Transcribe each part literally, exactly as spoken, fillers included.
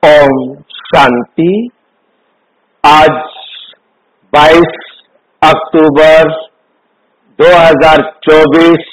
ओम शांति। आज बाईस अक्टूबर दो हज़ार चौबीस।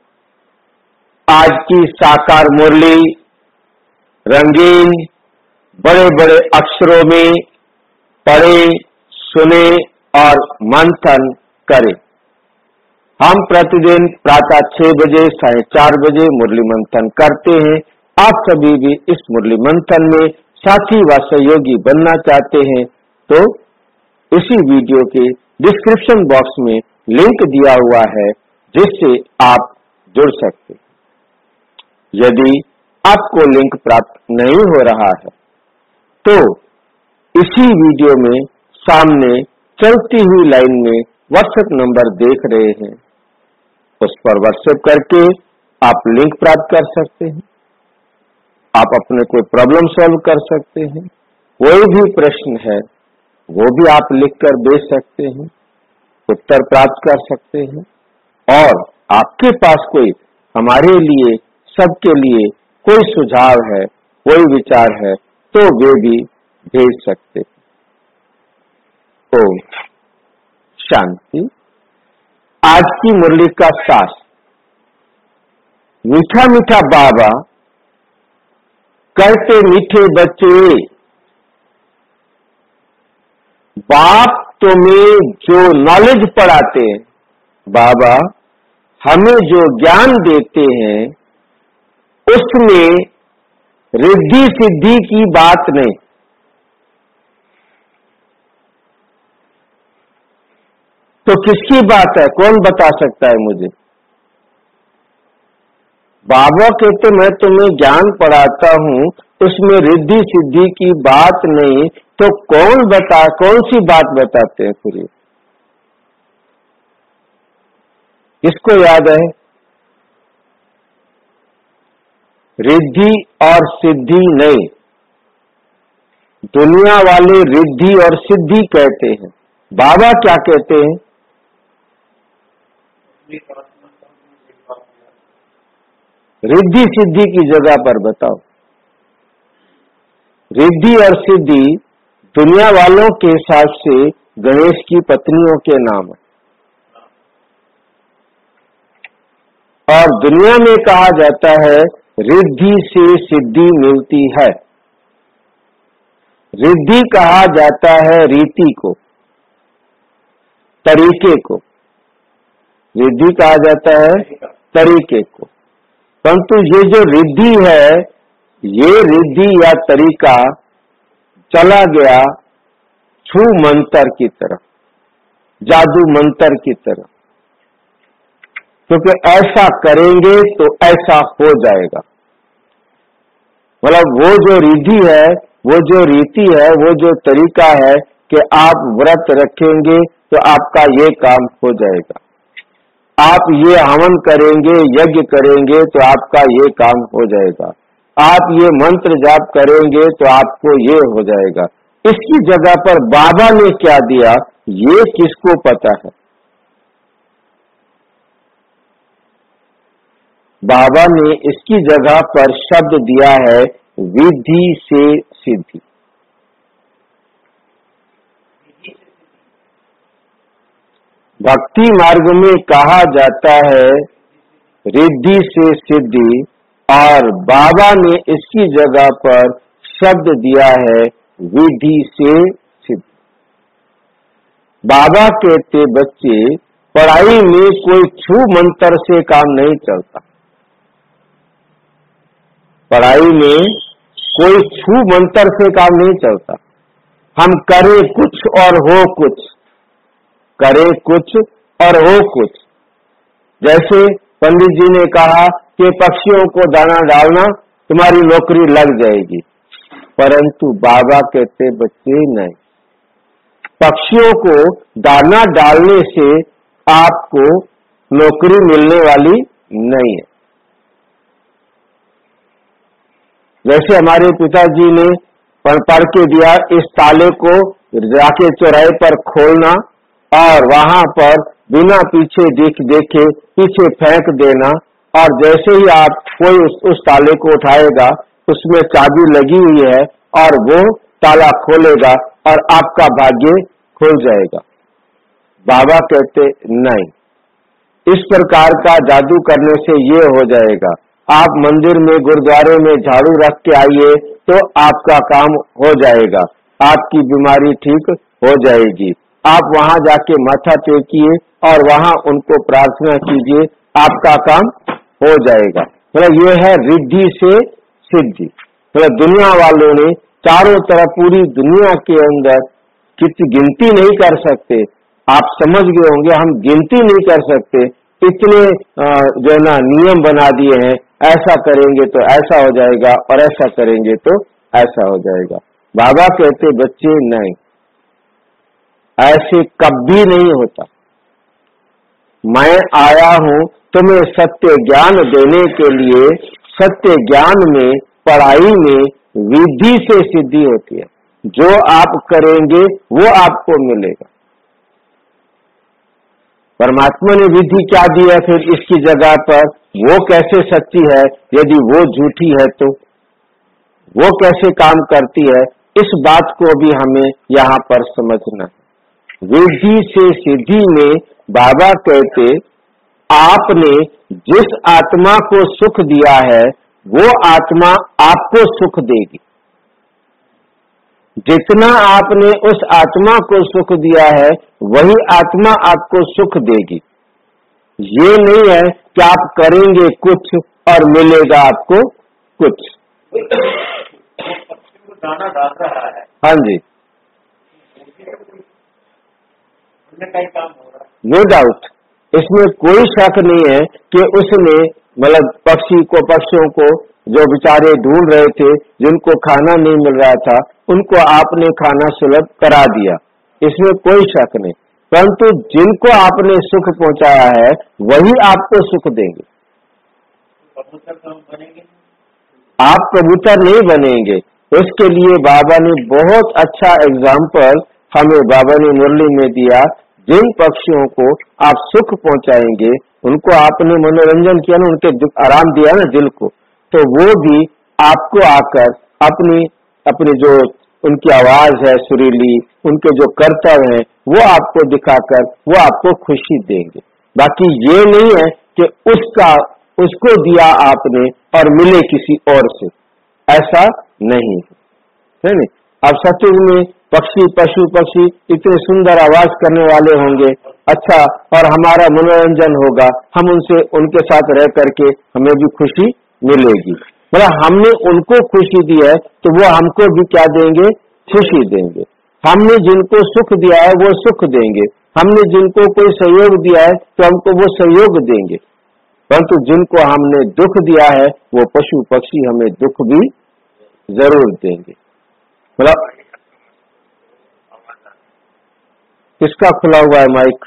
आज की साकार मुरली रंगीन बड़े बड़े अक्षरों में पढ़े, सुने और मंथन करें। हम प्रतिदिन प्रातः छह बजे साढ़े चार बजे मुरली मंथन करते हैं। आप सभी भी इस मुरली मंथन में साथी व सहयोगी बनना चाहते हैं तो इसी वीडियो के डिस्क्रिप्शन बॉक्स में लिंक दिया हुआ है जिससे आप जुड़ सकते हैं। यदि आपको लिंक प्राप्त नहीं हो रहा है तो इसी वीडियो में सामने चलती हुई लाइन में व्हाट्सएप नंबर देख रहे हैं, उस पर व्हाट्सएप करके आप लिंक प्राप्त कर सकते हैं। आप अपने कोई प्रॉब्लम सॉल्व कर सकते हैं। कोई भी प्रश्न है वो भी आप लिखकर भेज सकते हैं, उत्तर प्राप्त कर सकते हैं। और आपके पास कोई हमारे लिए सबके लिए कोई सुझाव है, कोई विचार है तो वे भी भेज सकते हैं। ओम शांति। आज की मुरली का सार। मीठा मीठा बाबा कहते मीठे बच्चे, बाप तुम्हें जो नॉलेज पढ़ाते हैं, बाबा हमें जो ज्ञान देते हैं उसमें रिद्धि सिद्धि की बात नहीं। तो किसकी बात है? कौन बता सकता है मुझे? बाबा कहते मैं तुम्हें ज्ञान पढ़ाता हूँ, उसमें रिद्धि सिद्धि की बात नहीं, तो कौन बता कौन सी बात बताते हैं फिर? किसको याद है? रिद्धि और सिद्धि नहीं। दुनिया वाले रिद्धि और सिद्धि कहते हैं, बाबा क्या कहते हैं? रिद्धि सिद्धि की जगह पर बताओ। रिद्धि और सिद्धि दुनिया वालों के हिसाब से गणेश की पत्नियों के नाम है, और दुनिया में कहा जाता है रिद्धि से सिद्धि मिलती है। रिद्धि कहा जाता है रीति को, तरीके को। रिद्धि कहा जाता है तरीके को, परंतु ये जो रिद्धि है, ये रिद्धि या तरीका चला गया छू मंत्र की तरफ, जादू मंत्र की तरफ। क्योंकि ऐसा करेंगे तो ऐसा हो जाएगा। मतलब वो जो रिद्धि है, वो जो रीति है, वो जो तरीका है कि आप व्रत रखेंगे तो आपका ये काम हो जाएगा, आप ये हवन करेंगे, यज्ञ करेंगे तो आपका ये काम हो जाएगा, आप ये मंत्र जाप करेंगे तो आपको ये हो जाएगा। इसकी जगह पर बाबा ने क्या दिया ये किसको पता है? बाबा ने इसकी जगह पर शब्द दिया है विधि से सिद्धि। भक्ति मार्ग में कहा जाता है रिद्धि से सिद्धि, और बाबा ने इसकी जगह पर शब्द दिया है विधि से सिद्धि। बाबा कहते बच्चे पढ़ाई में कोई छू मंत्र से काम नहीं चलता। पढ़ाई में कोई छू मंत्र से काम नहीं चलता। हम करें कुछ और हो कुछ, करे कुछ और हो कुछ। जैसे पंडित जी ने कहा कि पक्षियों को दाना डालना, तुम्हारी नौकरी लग जाएगी, परंतु बाबा कहते बच्चे नहीं, पक्षियों को दाना डालने से आपको नौकरी मिलने वाली नहीं है। जैसे हमारे पिताजी ने पढ़ पढ़ के दिया, इस ताले को जाके चौराहे पर खोलना और वहां पर बिना पीछे देख देखे पीछे फेंक देना, और जैसे ही आप कोई उस, उस ताले को उठाएगा उसमें चाबी लगी हुई है, और वो ताला खोलेगा और आपका भाग्य खुल जाएगा। बाबा कहते नहीं, इस प्रकार का जादू करने से ये हो जाएगा, आप मंदिर में गुरुद्वारे में झाड़ू रख के आइए तो आपका काम हो जाएगा, आपकी बीमारी ठीक हो जाएगी। आप वहां जाके माथा टेकिए और वहां उनको प्रार्थना कीजिए, आपका काम हो जाएगा। मतलब ये है रिद्धि से सिद्धि। मतलब दुनिया वालों ने चारों तरफ पूरी दुनिया के अंदर कितनी गिनती नहीं कर सकते, आप समझ गए होंगे, हम गिनती नहीं कर सकते, इतने जो है ना नियम बना दिए हैं, ऐसा करेंगे तो ऐसा हो जाएगा और ऐसा करेंगे तो ऐसा हो जाएगा। बाबा कहते बच्चे नहीं, ऐसे कभी नहीं होता। मैं आया हूं तुम्हें सत्य ज्ञान देने के लिए। सत्य ज्ञान में, पढ़ाई में विधि से सिद्धि होती है। जो आप करेंगे वो आपको मिलेगा। परमात्मा ने विधि क्या दी है फिर इसकी जगह पर? वो कैसे सच्ची है यदि वो झूठी है तो? वो कैसे काम करती है? इस बात को भी हमें यहाँ पर समझना है। विधि से सिद्धि में बाबा कहते आपने जिस आत्मा को सुख दिया है वो आत्मा आपको सुख देगी। जितना आपने उस आत्मा को सुख दिया है वही आत्मा आपको सुख देगी। ये नहीं है कि आप करेंगे कुछ और मिलेगा आपको कुछ। दाना डाल रहा है, हाँ जी, काम हो रहा है, नो डाउट, इसमें कोई शक नहीं है कि उसने मतलब पक्षी को पक्षियों को जो बेचारे ढूंढ रहे थे, जिनको खाना नहीं मिल रहा था, उनको आपने खाना सुलभ करा दिया, इसमें कोई शक नहीं। परंतु जिनको आपने सुख पहुंचाया है वही आपको सुख देंगे। कबूतर तो हम बनेंगे, आप कबूतर नहीं बनेंगे। उसके लिए बाबा ने बहुत अच्छा एग्जाम्पल हमें बाबा ने मुरली में दिया। जिन पक्षियों को आप सुख पहुंचाएंगे, उनको आपने मनोरंजन किया ना, उनके आराम दिया ना दिल को, तो वो भी आपको आकर अपनी अपनी जो उनकी आवाज है सुरीली, उनके जो कर्तव्य हैं वो आपको दिखाकर वो आपको खुशी देंगे। बाकी ये नहीं है कि उसका उसको दिया आपने और मिले किसी और से, ऐसा नहीं है नहीं। अब सत्युग में पक्षी पशु पक्षी इतने सुंदर आवाज करने वाले होंगे, अच्छा, और हमारा मनोरंजन होगा, हम उनसे उनके साथ रह करके हमें भी खुशी मिलेगी। मतलब हमने उनको खुशी दी है तो वो हमको भी क्या देंगे? खुशी देंगे। हमने जिनको सुख दिया है वो सुख देंगे, हमने जिनको कोई सहयोग दिया है तो हमको वो सहयोग देंगे। परंतु जिनको हमने दुख दिया है वो पशु पक्षी हमें दुख भी जरूर देंगे। मतलब किसका खुला हुआ है माइक?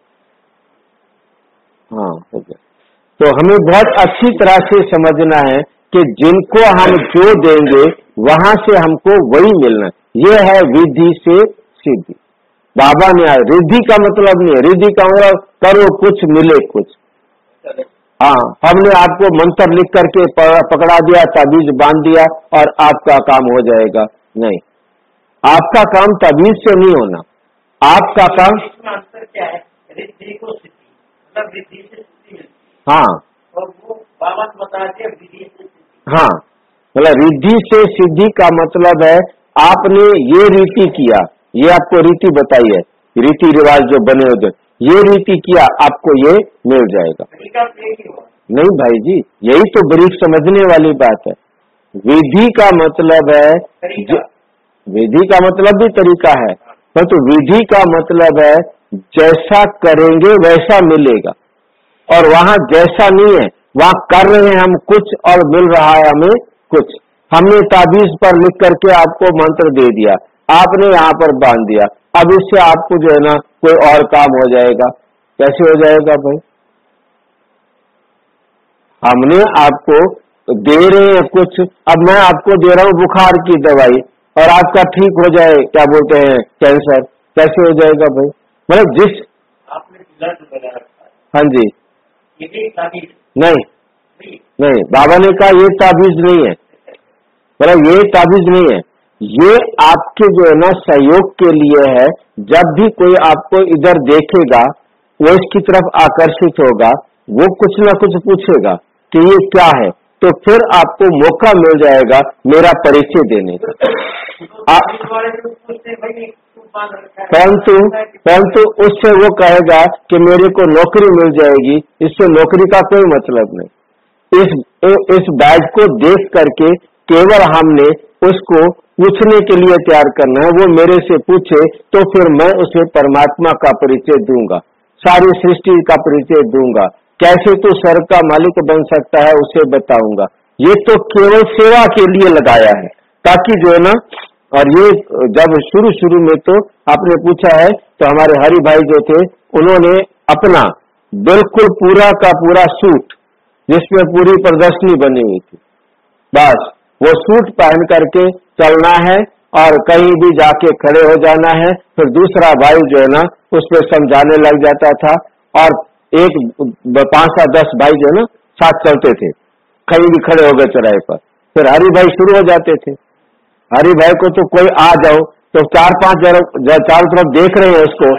हाँ, हो गया। तो हमें बहुत अच्छी तरह से समझना है कि जिनको हम जो देंगे वहां से हमको वही मिलना है। ये है विधि से सिद्धि। बाबा ने रिद्धि का मतलब नहीं है, रिद्धि का मतलब करो कुछ मिले कुछ। हाँ, हमने आपको मंत्र लिख करके पकड़ा दिया, ताबीज बांध दिया और आपका काम हो जाएगा, नहीं। आपका काम ताबीज से नहीं होना, आपका काम। अंतर क्या है? रिद्धि को सिद्धि, मतलब रिद्धि से सिद्धि मिलती है। हाँ, और वो बाबा बता दिया विधि से सिद्धि। हाँ, मतलब रिद्धि से सिद्धि का मतलब है आपने ये रीति किया, ये आपको रीति बताई है, रीति रिवाज जो बने होते, ये रीति किया आपको ये मिल जाएगा। नहीं भाई जी, यही तो ब्रीफ समझने वाली बात है। विधि का मतलब है, विधि का मतलब भी तरीका है, परंतु तो विधि का मतलब है जैसा करेंगे वैसा मिलेगा। और वहां जैसा नहीं है, वहां कर रहे हैं हम कुछ और मिल रहा है हमें कुछ। हमने ताबीज पर लिख करके आपको मंत्र दे दिया, आपने यहाँ पर बांध दिया, अब इससे आपको जो है ना कोई और काम हो जाएगा। कैसे हो जाएगा भाई? हमने आपको दे रहे हैं कुछ, अब मैं आपको दे रहा हूँ बुखार की दवाई और आपका ठीक हो जाए, क्या बोलते हैं, कैंसर, कैसे हो जाएगा भाई? मतलब जिस आपने ब्लड वगैरह रखा है, हाँ जी, ये भी ताबीज नहीं नहीं, बाबा ने कहा ये ताबीज नहीं है, मतलब ये ताबीज नहीं है। ये आपके जो है ना सहयोग के लिए है। जब भी कोई आपको इधर देखेगा वो इसकी तरफ आकर्षित होगा, वो कुछ ना कुछ पूछेगा कि ये क्या है, तो फिर आपको मौका मिल जाएगा मेरा परिचय देने का। परंतु परंतु उससे वो कहेगा कि मेरे को नौकरी मिल जाएगी, इससे नौकरी का कोई मतलब नहीं। इस इस बैज को देख करके केवल हमने उसको पूछने के लिए तैयार करना है, वो मेरे से पूछे तो फिर मैं उसे परमात्मा का परिचय दूंगा, सारी सृष्टि का परिचय दूंगा, कैसे तू स्वर्ग का मालिक बन सकता है उसे बताऊंगा। ये तो केवल सेवा के लिए लगाया है, ताकि जो है ना, और ये जब शुरू शुरू में तो आपने पूछा है तो हमारे हरि भाई जो थे उन्होंने अपना बिल्कुल पूरा का पूरा सूट जिसमें पूरी प्रदर्शनी बनी हुई थी, बस वो सूट पहन करके चलना है और कहीं भी जाके खड़े हो जाना है। फिर दूसरा भाई जो है ना उसमें समझाने लग जाता था और एक पांच सात दस भाई जो है ना साथ चलते थे, कहीं भी खड़े हो गए चौराहे पर, फिर हरि भाई शुरू हो जाते थे। हरि भाई को तो कोई आ जाओ तो चार पांच चारों तरफ देख रहे हैं उसको,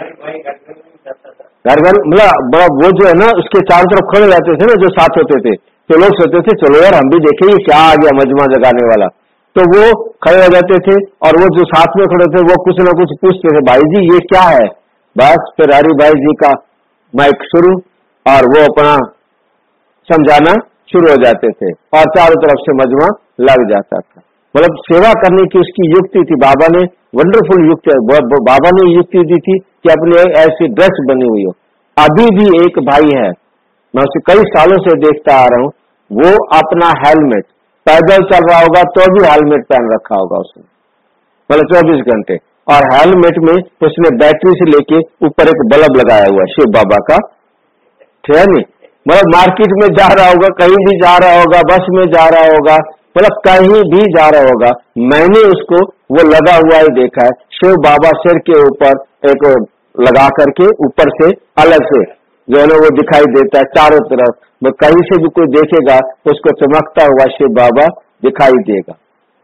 घर घर मतलब बड़ा वो जो है ना उसके चारों तरफ खड़े जाते थे ना जो साथ होते थे, तो लोग सोचते थे चलो यार हम भी देखें ये क्या आ गया मजमा जगाने वाला, तो वो खड़े हो जाते थे और वो जो साथ में खड़े थे वो कुछ ना कुछ पूछते थे, भाई जी ये क्या है। बस फिर हरि भाई जी का माइक शुरू और वो अपना समझाना शुरू हो जाते थे और चारों तरफ से मजमा लग जाता था। मतलब सेवा करने की उसकी युक्ति थी, बाबा ने वंडरफुल युक्ति, बाबा ने युक्ति दी थी कि अपने ऐसी ड्रेस बनी हुई हो। अभी भी एक भाई है, मैं उसे कई सालों से देखता आ रहा हूं, वो अपना हेलमेट, पैदल चल रहा होगा तो भी हेलमेट पहन रखा होगा उसने, मतलब चौबीस घंटे, और हेलमेट में उसने बैटरी से लेके ऊपर एक बल्ब लगाया हुआ है शिव बाबा का, ठीक है नहीं, मतलब मार्केट में जा रहा होगा, कहीं भी जा रहा होगा, बस में जा रहा होगा, मतलब कहीं भी जा रहा होगा, मैंने उसको वो लगा हुआ ही देखा है। शिव बाबा सिर के ऊपर एक लगा करके ऊपर से अलग से जो है ना वो दिखाई देता है चारों तरफ, वो कहीं से भी कोई देखेगा उसको चमकता हुआ शिव बाबा दिखाई देगा,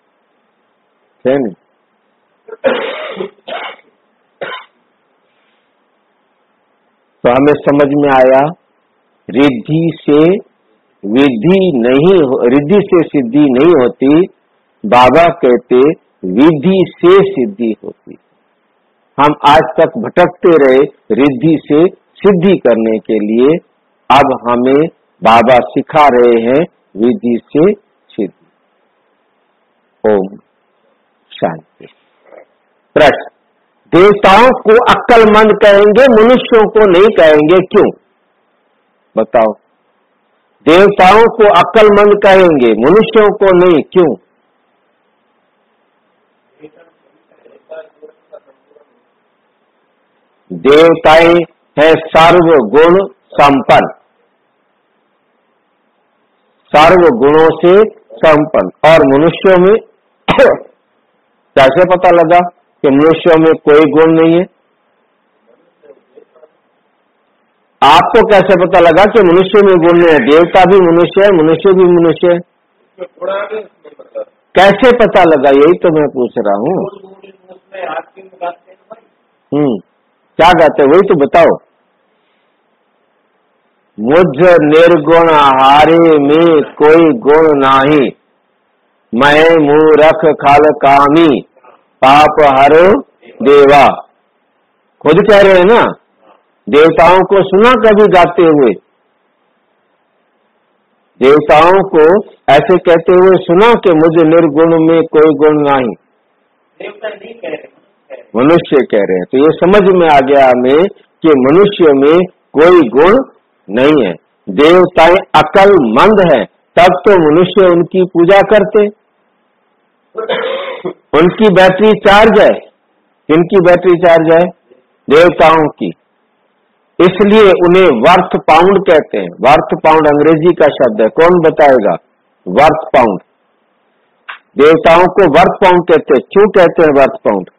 है नहीं। तो हमें समझ में आया रिद्धि से विधि नहीं, रिद्धि से सिद्धि नहीं होती, बाबा कहते विधि से सिद्धि होती। हम आज तक भटकते रहे रिद्धि से सिद्धि करने के लिए, अब हमें बाबा सिखा रहे हैं विधि से सिद्धि। ओम शांति। प्रश्न, देवताओं को अक्लमंद कहेंगे, मनुष्यों को नहीं कहेंगे, क्यों? बताओ। देवताओं को अक्लमंद कहेंगे, मनुष्यों को नहीं, क्यों? देवताएं है सर्वगुण संपन्न, सर्व गुणों से संपन्न, और मनुष्यों में कैसे पता लगा कि मनुष्यों में कोई गुण नहीं है? आपको कैसे पता लगा कि मनुष्य में गुण नहीं है? देवता भी मनुष्य है, मनुष्य भी मनुष्य है, कैसे पता लगा? यही तो मैं पूछ रहा हूँ। हम्म क्या कहते वही तो बताओ। मुझ निर्गुण हारे में कोई गुण नाही, मैं मूरख खल कामी पाप हरो देवा। खुद कह रहे हैं ना, देवताओं को सुना कभी गाते हुए? देवताओं को ऐसे कहते हुए सुना कि मुझे निर्गुण में कोई गुण नहीं? देवता नहीं कह रहे, मनुष्य कह रहे हैं। तो ये समझ में आ गया हमें कि मनुष्य में कोई गुण नहीं है। देवताएं अक्लमंद है, तब तो मनुष्य उनकी पूजा करते, उनकी बैटरी चार्ज है। किनकी बैटरी चार्ज है? देवताओं की। इसलिए उन्हें वर्थ पाउंड कहते हैं। वर्थ पाउंड अंग्रेजी का शब्द है, कौन बताएगा? Worth pound. देवताओं को वर्थ पाउंड कहते हैं। क्यों कहते हैं वर्थ पाउंड?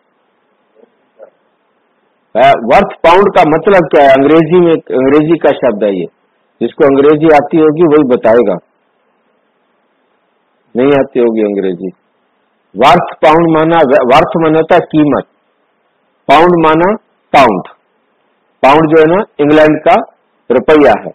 वर्थ पाउंड का मतलब क्या है? अंग्रेजी में, अंग्रेजी का शब्द है ये। जिसको अंग्रेजी आती होगी वही बताएगा, नहीं आती होगी अंग्रेजी वर्थ पाउंड माना, वर्थ माना होता है कीमत, पाउंड माना पाउंड। पाउंड जो है ना इंग्लैंड का रुपया है,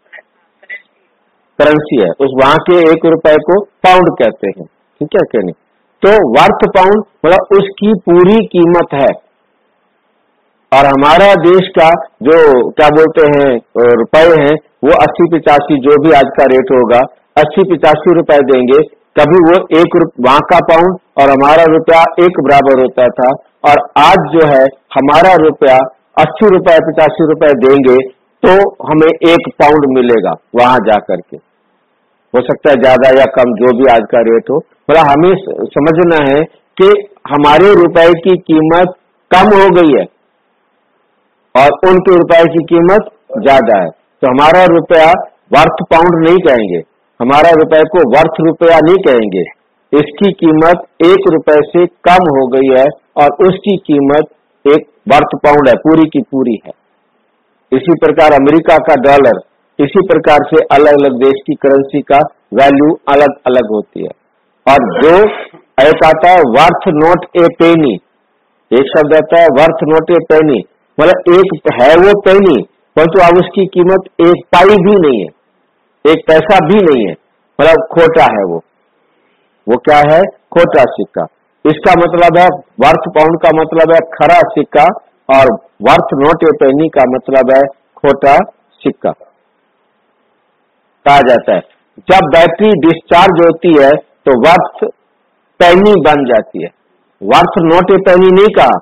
करेंसी है, उस वहां के एक रुपए को पाउंड कहते हैं, ठीक है क्या नहीं। तो वर्थ पाउंड मतलब उसकी पूरी कीमत है। और हमारा देश का जो क्या बोलते हैं रुपए हैं वो अस्सी पिचासी जो भी आज का रेट होगा अस्सी पिचासी रुपए देंगे, कभी वो एक वहां का पाउंड और हमारा रुपया एक बराबर होता था। और आज जो है हमारा रुपया अस्सी रुपए पिचासी रुपए देंगे तो हमें एक पाउंड मिलेगा वहां जाकर के, हो सकता है ज्यादा या कम जो भी आज का रेट हो। मतलब हमें समझना है कि हमारे रुपए की कीमत कम हो गई है और उनके रुपए की कीमत ज्यादा है। तो हमारा रुपया वर्थ पाउंड नहीं कहेंगे, हमारा रुपए को वर्थ रुपया नहीं कहेंगे, इसकी कीमत एक रुपए से कम हो गई है और उसकी कीमत एक वर्थ पाउंड है, पूरी की पूरी है। इसी प्रकार अमेरिका का डॉलर, इसी प्रकार से अलग अलग देश की करेंसी का वैल्यू अलग अलग होती है। और जो एक आता है वर्थ नॉट ए पेनी, एक शब्द आता है वर्थ नॉट ए पेनी, मतलब एक है वो पेनी परंतु अब उसकी कीमत एक पाई भी नहीं है, एक पैसा भी नहीं है, मतलब खोटा है वो वो क्या है, खोटा सिक्का। इसका मतलब है वर्थ पाउंड का मतलब है खरा सिक्का और वर्थ नॉट ए पेनी का मतलब है खोटा सिक्का कहा जाता है। जब बैटरी डिस्चार्ज होती है तो वर्थ पेनी बन जाती है, वर्थ नॉट ए पेनी नहीं कहा।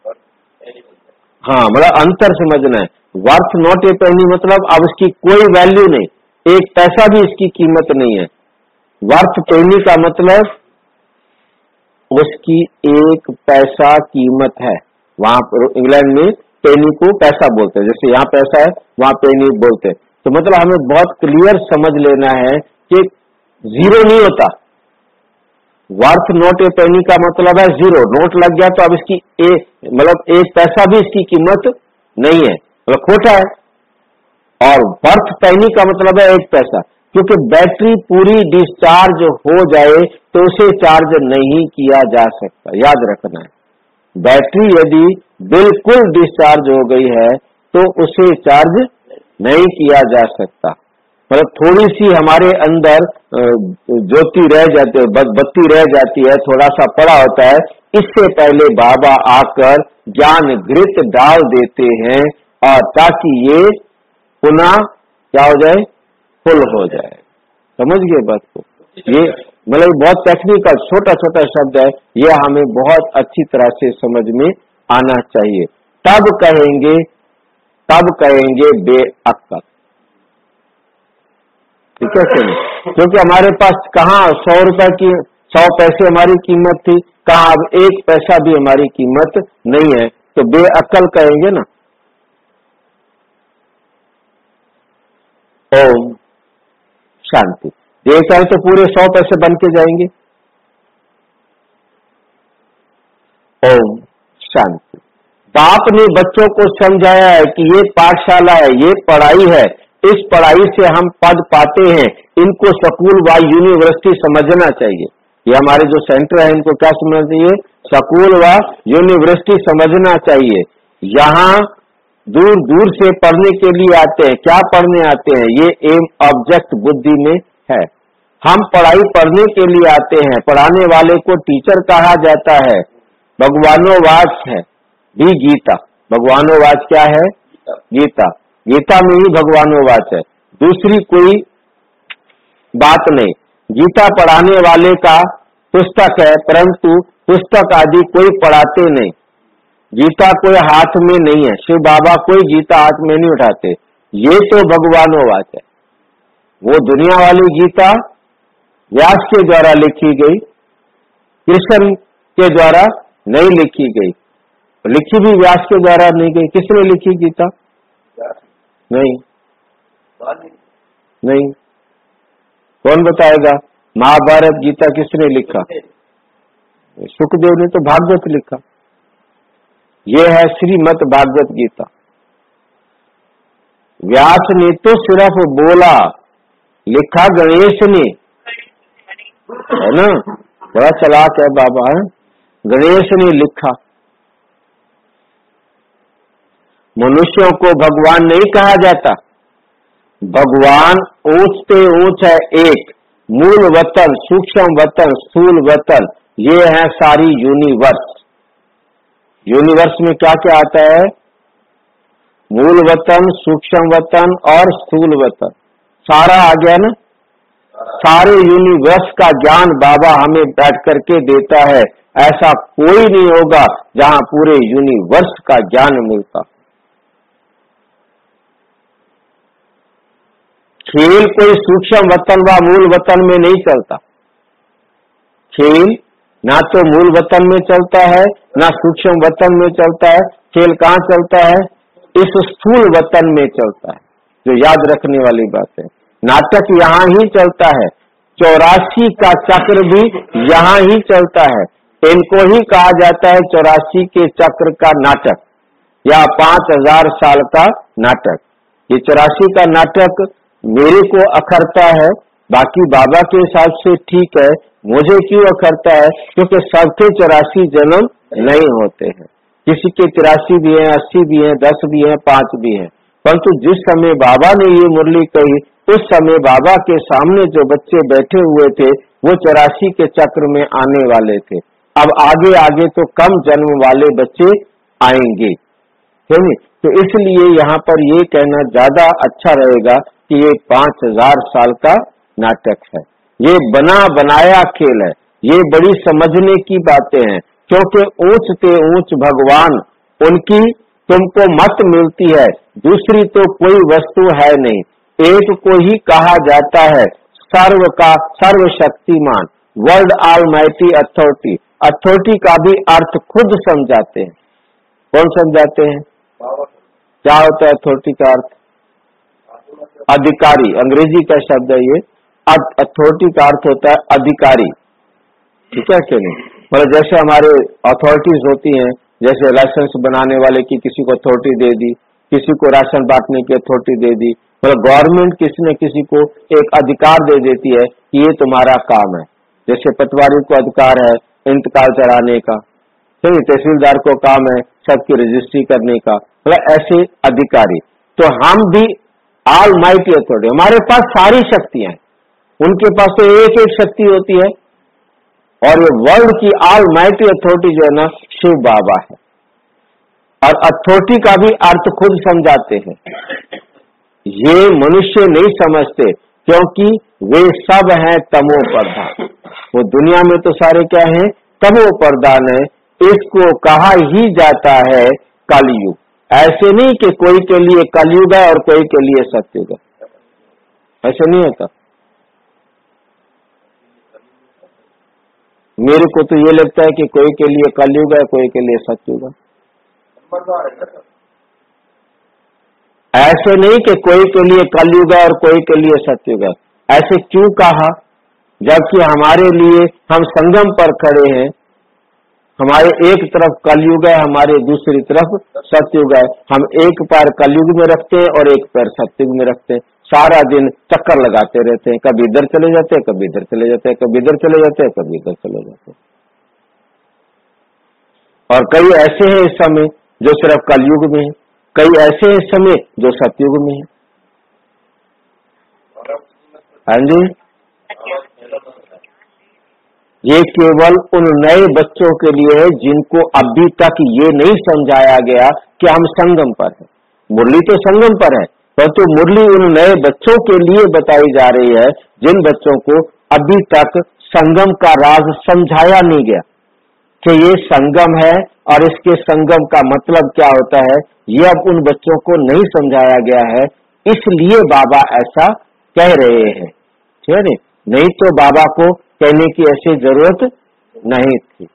हाँ मतलब अंतर समझना है, वर्थ नॉट ए पेनी मतलब अब इसकी कोई वैल्यू नहीं, एक पैसा भी इसकी कीमत नहीं है। वर्थ पेनी का मतलब उसकी एक पैसा कीमत है। वहां इंग्लैंड में पेनी को पैसा बोलते हैं, जैसे यहाँ पैसा है वहां पेनी बोलते हैं। तो मतलब हमें बहुत क्लियर समझ लेना है कि जीरो नहीं होता। वर्थ नॉट ए पेनी का मतलब है जीरो, नोट लग गया तो अब इसकी एक मतलब एक पैसा भी इसकी कीमत नहीं है, मतलब खोटा है। और वर्थ पेनी का मतलब है एक पैसा, क्योंकि बैटरी पूरी डिस्चार्ज हो जाए तो उसे चार्ज नहीं किया जा सकता, याद रखना है। बैटरी यदि बिल्कुल डिस्चार्ज हो गई है तो उसे चार्ज नहीं किया जा सकता, मतलब थोड़ी सी हमारे अंदर ज्योति रह जाती है, बत्ती रह जाती है, थोड़ा सा पड़ा होता है, इससे पहले बाबा आकर ज्ञान घृत डाल देते हैं और ताकि ये पुनः क्या हो जाए, फुल हो जाए। समझ गए बात को? ये मतलब बहुत टेक्निकल छोटा छोटा शब्द है, ये हमें बहुत अच्छी तरह से समझ में आना चाहिए। तब कहेंगे तब कहेंगे बेअक्ल, ठीक है कि नहीं? क्योंकि हमारे पास कहाँ सौ रुपए की सौ पैसे हमारी कीमत थी, कहाँ अब एक पैसा भी हमारी कीमत नहीं है, तो बेअक्ल कहेंगे ना। ओम शांति। ये कहें तो पूरे सौ पैसे बन के जाएंगे। ओम शांति। बाप ने बच्चों को समझाया है कि ये पाठशाला है, ये पढ़ाई है, इस पढ़ाई से हम पद पाते हैं, इनको स्कूल व यूनिवर्सिटी समझना चाहिए। ये हमारे जो सेंटर है इनको क्या समझना चाहिए, स्कूल व यूनिवर्सिटी समझना चाहिए। यहाँ दूर दूर से पढ़ने के लिए आते हैं, क्या पढ़ने आते हैं, ये एम ऑब्जेक्ट बुद्धि में है। हम पढ़ाई पढ़ने के लिए आते हैं, पढ़ाने वाले को टीचर कहा जाता है। भगवानोवाच है भी गीता, भगवानोवाच क्या है, गीता, गीता में ही भगवानोवाच है, दूसरी कोई बात नहीं। गीता पढ़ाने वाले का पुस्तक है, परंतु पुस्तक आदि कोई पढ़ाते नहीं। गीता कोई हाथ में नहीं है, शिव बाबा कोई गीता हाथ में नहीं उठाते, ये तो भगवानोवाच है। वो दुनिया वाली गीता व्यास के द्वारा लिखी गई, कृष्ण के द्वारा नहीं लिखी गई, लिखी भी व्यास के द्वारा नहीं गई। किसने लिखी गीता? नहीं नहीं, कौन बताएगा? महाभारत गीता किसने लिखा? सुखदेव ने तो भागवत लिखा। ये है श्रीमद् भागवत गीता। व्यास ने तो सिर्फ बोला, लिखा गणेश ने, है ना। बड़ा चालाक है बाबा है। गणेश ने लिखा, मनुष्यों को भगवान नहीं कहा जाता, भगवान ऊंचते ऊंच है एक, मूल वतन, सूक्ष्म वतन, स्थूल वतन, ये है सारी यूनिवर्स। यूनिवर्स में क्या क्या आता है? मूल वतन, सूक्ष्म वतन और स्थूल वतन, सारा आ गया ना। सारे यूनिवर्स का ज्ञान बाबा हमें बैठ करके देता है। ऐसा कोई नहीं होगा जहां पूरे यूनिवर्स का ज्ञान मिलता। खेल कोई सूक्ष्म वतन व मूल वतन में नहीं चलता। खेल ना तो मूल वतन में चलता है ना सूक्ष्म वतन में चलता है। खेल कहाँ चलता है? इस स्थूल वतन में चलता है, जो याद रखने वाली बात है। नाटक यहाँ ही चलता है, चौरासी का चक्र भी यहाँ ही चलता है। इनको ही कहा जाता है चौरासी के चक्र का नाटक या पांच हजार साल का नाटक। ये चौरासी का नाटक मेरे को अखरता है, बाकी बाबा के हिसाब से ठीक है। मुझे क्यों अखरता है? क्योंकि सबके चौरासी जन्म नहीं होते हैं। किसी के तिरासी भी हैं, अस्सी भी हैं, दस भी हैं, पांच भी हैं। परंतु जिस समय बाबा ने ये मुरली कही, उस समय बाबा के सामने जो बच्चे बैठे हुए थे वो चौरासी के चक्र में आने वाले थे। अब आगे आगे तो कम जन्म वाले बच्चे आएंगे, है नहीं? तो इसलिए यहाँ पर ये कहना ज्यादा अच्छा रहेगा कि ये पांच हजार साल का नाटक है। ये बना बनाया खेल है। ये बड़ी समझने की बातें हैं, क्योंकि ऊंचते ऊंच भगवान, उनकी तुमको मत मिलती है, दूसरी तो कोई वस्तु है नहीं। एक को ही कहा जाता है सर्व का सर्वशक्तिमान, वर्ल्ड ऑलमाइटी अथॉरिटी। अथॉरिटी का भी अर्थ खुद समझाते हैं। कौन समझाते हैं? क्या होता है अथॉरिटी का अर्थ? अधिकारी, अंग्रेजी का शब्द है ये। अथॉरिटी का अर्थ होता है अधिकारी, ठीक है कि नहीं? मतलब जैसे हमारे अथॉरिटीज होती हैं, जैसे लाइसेंस बनाने वाले की किसी को अथॉरिटी दे दी, किसी को राशन बांटने की अथॉरिटी दे दी। मतलब गवर्नमेंट किसी न किसी को एक अधिकार दे देती है कि ये तुम्हारा काम है। जैसे पटवारी को अधिकार है इंतकाल चढ़ाने का, ठीक है, तहसीलदार को काम है सबकी रजिस्ट्री करने का। मतलब ऐसे अधिकारी। तो हम भी ऑलमाइटी अथॉरिटी, हमारे पास सारी शक्तियां हैं, उनके पास तो एक एक शक्ति होती है। और ये वर्ल्ड की ऑलमाइटी अथॉरिटी जो है ना, शिव बाबा है। और अथॉरिटी का भी अर्थ खुद समझाते हैं। ये मनुष्य नहीं समझते, क्योंकि वे सब हैं तमो प्रधान। वो दुनिया में तो सारे क्या हैं? तमो प्रधान है। इसको कहा ही जाता है कलयुग। ऐसे नहीं कि कोई के लिए कलयुग है और कोई के लिए सत्युग है, ऐसे नहीं होता। मेरे को तो ये लगता है कि कोई के लिए कलयुग है, कोई के लिए सत्युग है। ऐसे नहीं कि कोई के लिए कलयुग है और कोई के लिए सत्युग है। ऐसे क्यों कहा? जबकि हमारे लिए हम संगम पर खड़े हैं। हमारे एक तरफ कलयुग है, हमारे दूसरी तरफ सत्युग है। हम एक पैर कलयुग में रखते हैं और एक पैर सत्युग में रखते हैं। सारा दिन चक्कर लगाते रहते हैं, कभी इधर चले जाते हैं, कभी इधर चले जाते हैं, कभी इधर चले जाते हैं, कभी इधर चले जाते हैं। और कई ऐसे हैं इस समय जो सिर्फ कलयुग में है, कई ऐसे हैं इस समय जो सतयुग में है। हाँ जी, ये केवल उन नए बच्चों के लिए है जिनको अभी तक ये नहीं समझाया गया कि हम संगम पर हैं। मुरली तो संगम पर है, परंतु मुरली उन नए बच्चों के लिए बताई जा रही है जिन बच्चों को अभी तक संगम का राज समझाया नहीं गया कि ये संगम है और इसके संगम का मतलब क्या होता है। ये अब उन बच्चों को नहीं समझाया गया है, इसलिए बाबा ऐसा कह रहे हैं, ठीक है नहीं? नहीं तो बाबा को कहने की ऐसी जरूरत नहीं थी।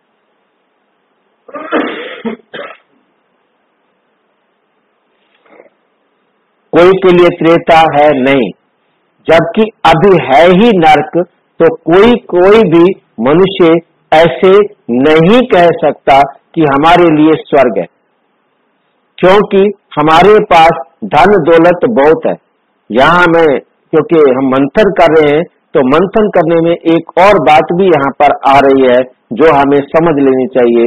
कोई के लिए त्रेता है नहीं, जबकि अभी है ही नरक। तो कोई कोई भी मनुष्य ऐसे नहीं कह सकता कि हमारे लिए स्वर्ग है, क्योंकि हमारे पास धन दौलत बहुत है। यहाँ मैं क्योंकि हम मंथन कर रहे हैं तो मंथन करने में एक और बात भी यहाँ पर आ रही है जो हमें समझ लेनी चाहिए।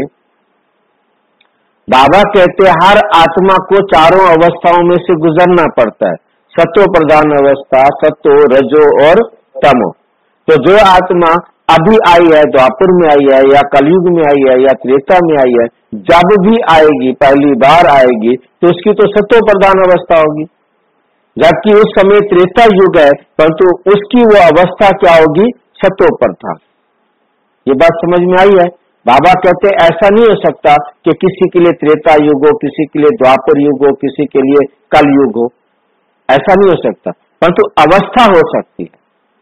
बाबा कहते हैं हर आत्मा को चारों अवस्थाओं में से गुजरना पड़ता है, सत्व प्रधान अवस्था, सत्व, रजो और तमो। तो जो आत्मा अभी आई है, द्वापर में आई है या कलयुग में आई है या त्रेता में आई है, जब भी आएगी, पहली बार आएगी, तो उसकी तो सत्व प्रधान अवस्था होगी, जबकि उस समय त्रेता युग है, परंतु उसकी वो अवस्था क्या होगी, सत्व प्रधान। ये बात समझ में आई है। बाबा कहते ऐसा नहीं हो सकता कि किसी के लिए त्रेता युग हो, किसी के लिए द्वापर युग हो, किसी के लिए कल युग हो, ऐसा नहीं हो सकता, परंतु अवस्था हो सकती है।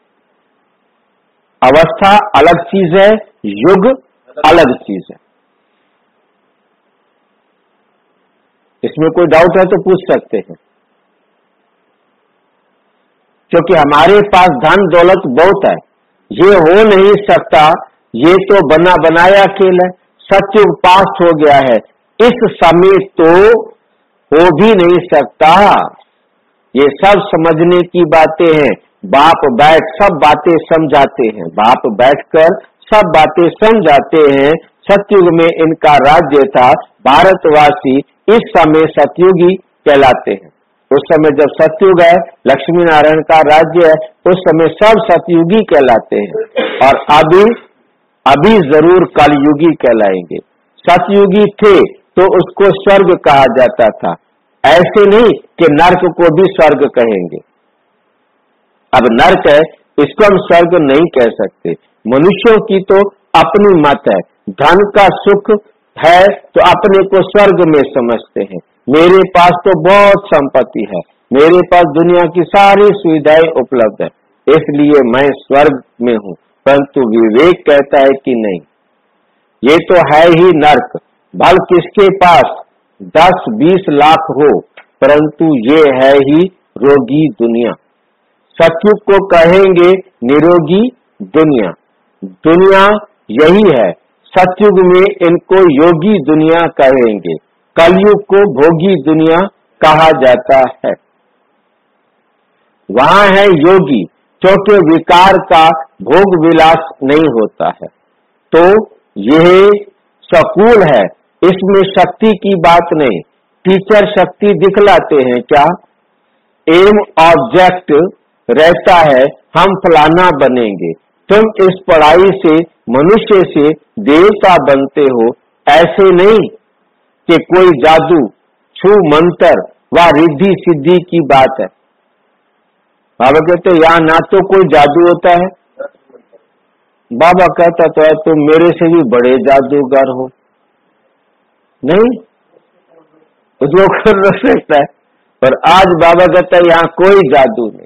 अवस्था अलग चीज है, युग अलग चीज है। इसमें कोई डाउट है तो पूछ सकते हैं, क्योंकि हमारे पास धन दौलत बहुत है, ये हो नहीं सकता, ये तो बना बनाया खेल है, सत्युग पास्ट हो गया है, इस समय तो हो भी नहीं सकता। ये सब समझने की बातें हैं। बाप बैठ सब बातें समझाते हैं, बाप बैठकर सब बातें समझाते हैं। सतयुग में इनका राज्य था, भारतवासी इस समय सतयुगी कहलाते हैं। उस समय जब सतयुग है, लक्ष्मी नारायण का राज्य है, उस समय सब सतयुगी कहलाते हैं, और अभी अभी जरूर कलयुगी कहलाएंगे। सतयुगी थे तो उसको स्वर्ग कहा जाता था, ऐसे नहीं कि नर्क को भी स्वर्ग कहेंगे। अब नर्क है, इसको हम स्वर्ग नहीं कह सकते। मनुष्यों की तो अपनी मत है, धन का सुख है तो अपने को स्वर्ग में समझते हैं। मेरे पास तो बहुत संपत्ति है, मेरे पास दुनिया की सारी सुविधाएं उपलब्ध है, इसलिए मैं स्वर्ग में हूं। परंतु विवेक कहता है कि नहीं, ये तो है ही नर्क। भल किसके पास दस बीस लाख हो, परंतु ये है ही रोगी दुनिया। सतयुग को कहेंगे निरोगी दुनिया, दुनिया यही है। सतयुग में इनको योगी दुनिया कहेंगे, कलयुग को भोगी दुनिया कहा जाता है। वहां है योगी, क्योंकि विकार का भोग विलास नहीं होता है। तो यह सकूल है, इसमें शक्ति की बात नहीं। टीचर शक्ति दिखलाते हैं क्या, एम ऑब्जेक्ट रहता है, हम फलाना बनेंगे, तुम इस पढ़ाई से मनुष्य से देवता बनते हो। ऐसे नहीं कि कोई जादू छू मंत्र व रिद्धि सिद्धि की बात है। बाबा कहते यहाँ ना तो कोई जादू होता है, बाबा कहता तो है तुम मेरे से भी बड़े जादूगर हो। नहीं, जो कर सकता है, पर आज बाबा कहता है यहाँ कोई जादू नहीं,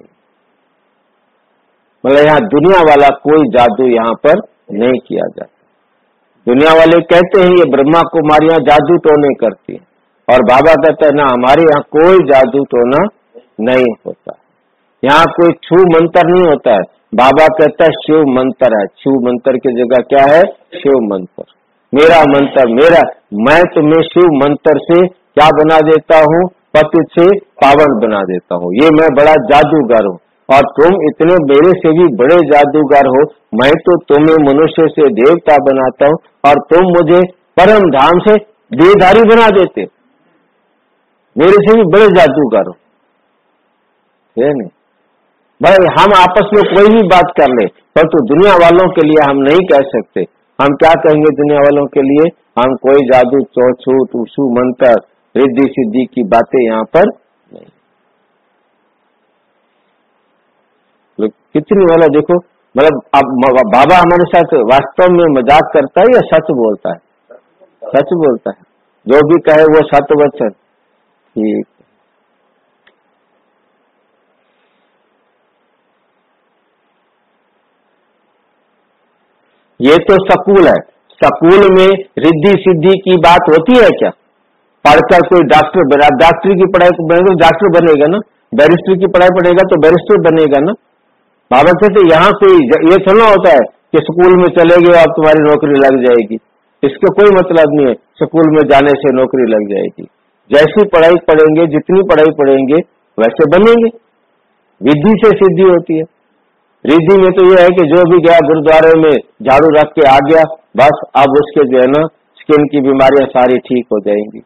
मतलब यहाँ दुनिया वाला कोई जादू यहाँ पर नहीं किया जाता। दुनिया वाले कहते हैं ये ब्रह्मा कुमारियां जादू टोने करती हैं, और बाबा कहता है ना, हमारे यहाँ कोई जादू टोना नहीं होता, यहाँ कोई छू मंत्र नहीं होता है। बाबा कहता है शिव मंत्र है, छू मंत्र की जगह क्या है, शिव मंत्र। मेरा मंत्र, मेरा मैं तुम्हें शिव मंत्र से क्या बना देता हूँ, पतित से पावन बना देता हूँ। ये मैं बड़ा जादूगर हूँ, और तुम इतने मेरे से भी बड़े जादूगर हो। मैं तो तुम्हें मनुष्य से देवता बनाता हूँ, और तुम मुझे परम धाम से देहधारी बना देते, मेरे से भी बड़े जादूगर हो। है नहीं भाई, हम आपस में कोई भी बात कर ले, परंतु दुनिया वालों के लिए हम नहीं कह सकते। हम क्या कहेंगे दुनिया वालों के लिए, हम कोई जादू चौछूत उशू मंत्र रिद्धि सिद्धि की बातें यहाँ पर नहीं। कितनी वाला देखो, मतलब अब बाबा हमारे साथ वास्तव में मजाक करता है या सच बोलता है? सच बोलता है, जो भी कहे वो सत्य वचन। ठीक, ये तो सकूल है। सकूल में रिद्धि सिद्धि की बात होती है क्या? पढ़कर कोई डॉक्टर बना, डॉक्टरी की पढ़ाई बनेगा तो डॉक्टर बनेगा ना, बैरिस्टर की पढ़ाई पढ़ेगा तो बैरिस्टर बनेगा ना। बाबा कहते यहाँ कोई ये थोड़ा होता है कि स्कूल में चले गए अब तुम्हारी नौकरी लग जाएगी, इसका कोई मतलब नहीं है स्कूल में जाने से नौकरी लग जाएगी। जैसी पढ़ाई पढ़ेंगे, जितनी पढ़ाई पढ़ेंगे वैसे बनेंगे। विधि से सिद्धि होती है, रिद्धि में तो यह है कि जो भी गया गुरुद्वारे में झाड़ू रख के आ गया, बस अब उसके जो है ना स्किन की बीमारियां सारी ठीक हो जाएंगी।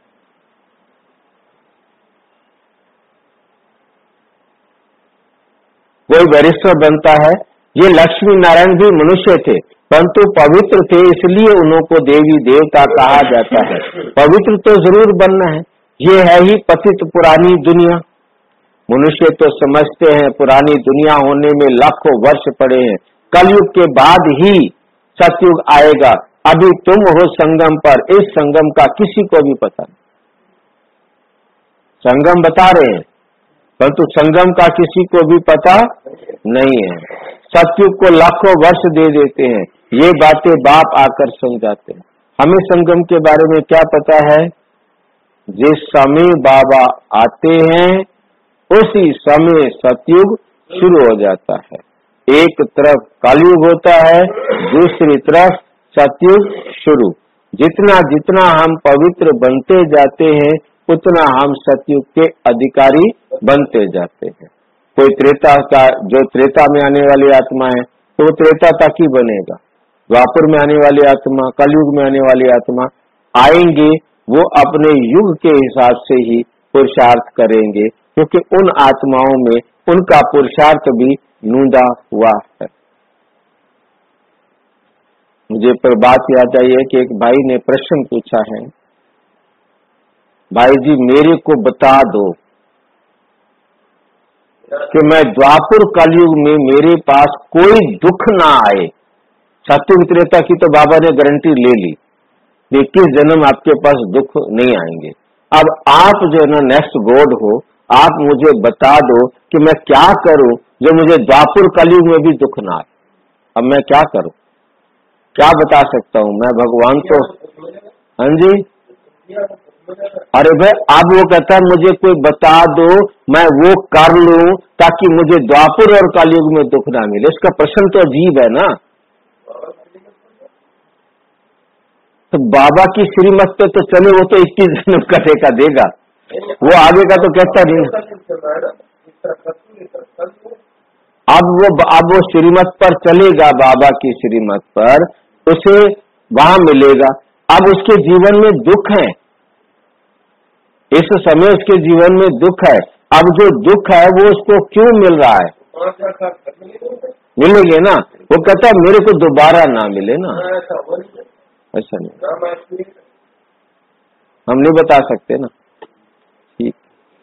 कोई बैरिस्टर बनता है, ये लक्ष्मी नारायण भी मनुष्य थे परंतु पवित्र थे, इसलिए उनको देवी देवता कहा जाता है। पवित्र तो जरूर बनना है, ये है ही पतित पुरानी दुनिया। मनुष्य तो समझते हैं पुरानी दुनिया होने में लाखों वर्ष पड़े हैं, कलयुग के बाद ही सतयुग आएगा। अभी तुम हो संगम पर, इस संगम का किसी को भी पता नहीं। संगम बता रहे हैं परंतु संगम का किसी को भी पता नहीं है। सतयुग को लाखों वर्ष दे देते हैं, ये बातें बाप आकर समझाते हैं। हमें संगम के बारे में क्या पता है? जिस समय बाबा आते हैं उसी समय सतयुग शुरू हो जाता है। एक तरफ कलयुग होता है, दूसरी तरफ सतयुग शुरू। जितना जितना हम पवित्र बनते जाते हैं उतना हम सतयुग के अधिकारी बनते जाते हैं। कोई त्रेता का, जो त्रेता में आने वाली आत्मा है तो वो त्रेता तक ही बनेगा। द्वापर में आने वाली आत्मा, कलयुग में आने वाली आत्मा आएंगे, वो अपने युग के हिसाब से ही पुरुषार्थ करेंगे, क्योंकि उन आत्माओं में उनका पुरुषार्थ भी नूंदा हुआ है। मुझे पर बात याद आई है कि एक भाई ने प्रश्न पूछा है, भाई जी मेरे को बता दो कि मैं द्वापर कलयुग में मेरे पास कोई दुख ना आए। सत्युग त्रेता की तो बाबा ने गारंटी ले ली, इक्कीस जन्म आपके पास दुख नहीं आएंगे। अब आप जो है ना नेक्स्ट गॉड हो, आप मुझे बता दो कि मैं क्या करूं जो मुझे द्वापर कलयुग में भी दुख ना आए। अब मैं क्या करूं, क्या बता सकता हूं मैं? भगवान तो, हाँ जी, अरे भाई अब वो कहता है मुझे कोई बता दो, मैं वो कर लूं ताकि मुझे द्वापर और कलयुग में दुख ना मिले। इसका प्रश्न तो अजीब है ना। तो बाबा की श्रीमत पे तो चले, वो तो इक्कीस जन्म का ठेका देगा, वो आगे का तो कहता नहीं। अब वो अब वो श्रीमत पर चलेगा, बाबा की श्रीमत पर, उसे वहां मिलेगा। अब उसके जीवन में दुख है, इस समय उसके जीवन में दुख है। अब जो दुख है वो उसको क्यों मिल रहा है? मिलेंगे ना। वो कहता है मेरे को दोबारा ना मिले ना, ऐसा नहीं, हम नहीं बता सकते ना। ठीक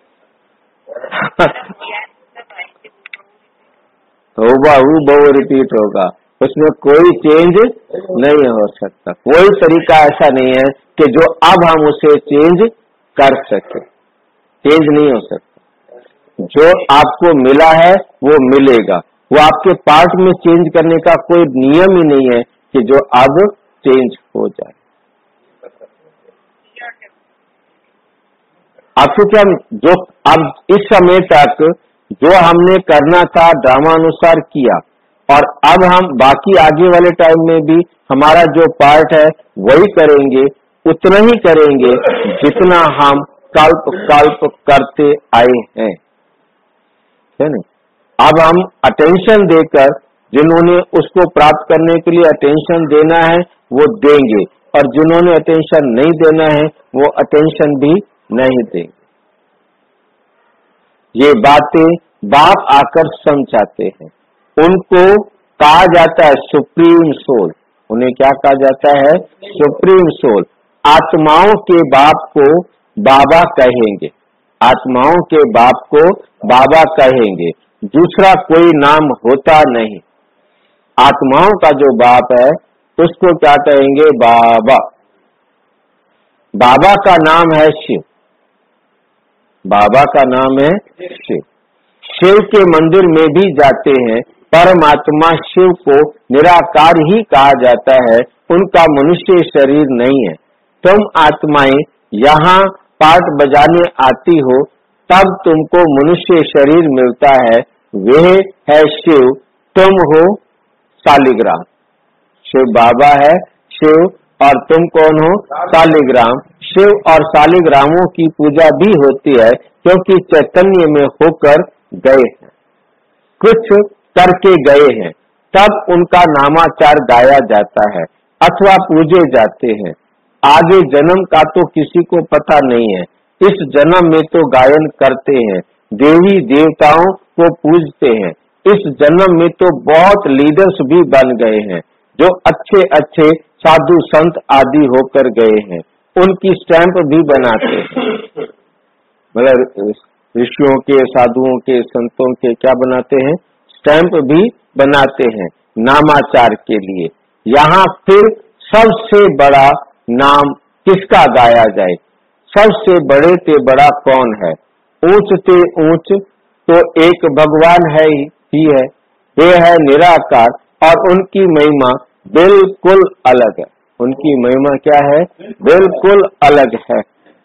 होगा, वो बहु रिपीट होगा, उसमें कोई चेंज नहीं हो सकता। कोई तरीका ऐसा नहीं है कि जो अब हम उसे चेंज कर सके, चेंज नहीं हो सकता। जो आपको मिला है वो मिलेगा, वो आपके पार्ट में चेंज करने का कोई नियम ही नहीं है कि जो अब चेंज हो जाए। अब क्योंकि हम जो अब इस समय तक जो हमने करना था ड्रामा अनुसार किया, और अब हम बाकी आगे वाले टाइम में भी हमारा जो पार्ट है वही करेंगे, उतना ही करेंगे जितना हम कल्प कल्प करते आए हैं, है ना। अब हम अटेंशन देकर, जिन्होंने उसको प्राप्त करने के लिए अटेंशन देना है वो देंगे, और जिन्होंने अटेंशन नहीं देना है वो अटेंशन भी नहीं देंगे। ये बातें बाप आकर समझाते हैं। उनको कहा जाता है सुप्रीम सोल। उन्हें क्या कहा जाता है? Supreme soul. आत्माओं के बाप को बाबा कहेंगे, आत्माओं के बाप को बाबा कहेंगे, दूसरा कोई नाम होता नहीं। आत्माओं का जो बाप है उसको क्या कहेंगे? बाबा। बाबा का नाम है शिव, बाबा का नाम है शिव। शिव के मंदिर में भी जाते हैं, परमात्मा शिव को निराकार ही कहा जाता है, उनका मनुष्य शरीर नहीं है। तुम आत्माएं यहाँ पाठ बजाने आती हो तब तुमको मनुष्य शरीर मिलता है, वह है शिव, तुम हो शालिग्राम। शिव बाबा है शिव, और तुम कौन हो? शालिग्राम। शिव और शालिग्रामों की पूजा भी होती है क्योंकि चैतन्य में होकर गए हैं। कुछ करके गए हैं, तब उनका नामाचार गाया जाता है अथवा पूजे जाते हैं। आगे जन्म का तो किसी को पता नहीं है, इस जन्म में तो गायन करते हैं, देवी देवताओं को पूजते हैं। इस जन्म में तो बहुत लीडर्स भी बन गए हैं, जो अच्छे अच्छे साधु संत आदि होकर गए हैं, उनकी स्टैंप भी बनाते हैं। मतलब ऋषियों के, साधुओं के, संतों के क्या बनाते हैं? स्टैंप भी बनाते हैं नामाचार के लिए। यहाँ फिर सबसे बड़ा नाम किसका गाया जाए? सबसे बड़े ते बड़ा कौन है? ऊंच ते ऊंच तो एक भगवान है ही है, वे है निराकार, और उनकी महिमा बिल्कुल अलग है। उनकी महिमा क्या है? बिल्कुल अलग है।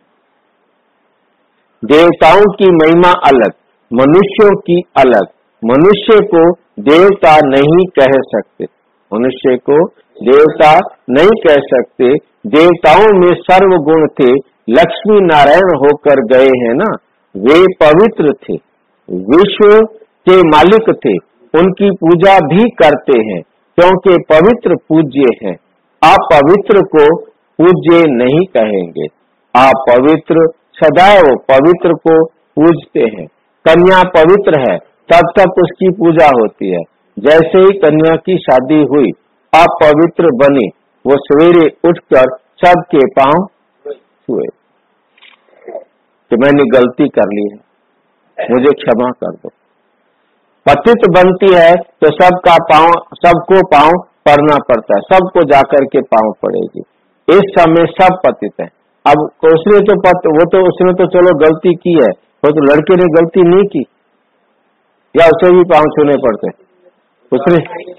देवताओं की महिमा अलग, मनुष्यों की अलग। मनुष्य को देवता नहीं कह सकते, मनुष्य को देवता नहीं कह सकते। देवताओं में सर्वगुण थे, लक्ष्मी नारायण होकर गए हैं ना, वे पवित्र थे, विश्व के मालिक थे, उनकी पूजा भी करते हैं, क्योंकि पवित्र पूज्य है। अपवित्र को पूज्य नहीं कहेंगे। अपवित्र सदैव पवित्र को पूजते हैं। कन्या पवित्र है, तब तक उसकी पूजा होती है। जैसे ही कन्या की शादी हुई, अपवित्र बनी, वो सवेरे उठकर सबके पांव छुए कि मैंने गलती कर ली है, मुझे क्षमा कर दो। पतित बनती है तो सबका पांव, सबको पांव पड़ना पड़ता है, सबको जाकर के पांव पड़ेगी। इस समय सब पतित है। अब उसने तो पत, वो तो उसने तो चलो गलती की है, वो तो लड़के ने गलती नहीं की, या उसे भी पांव छूने पड़ते? उसने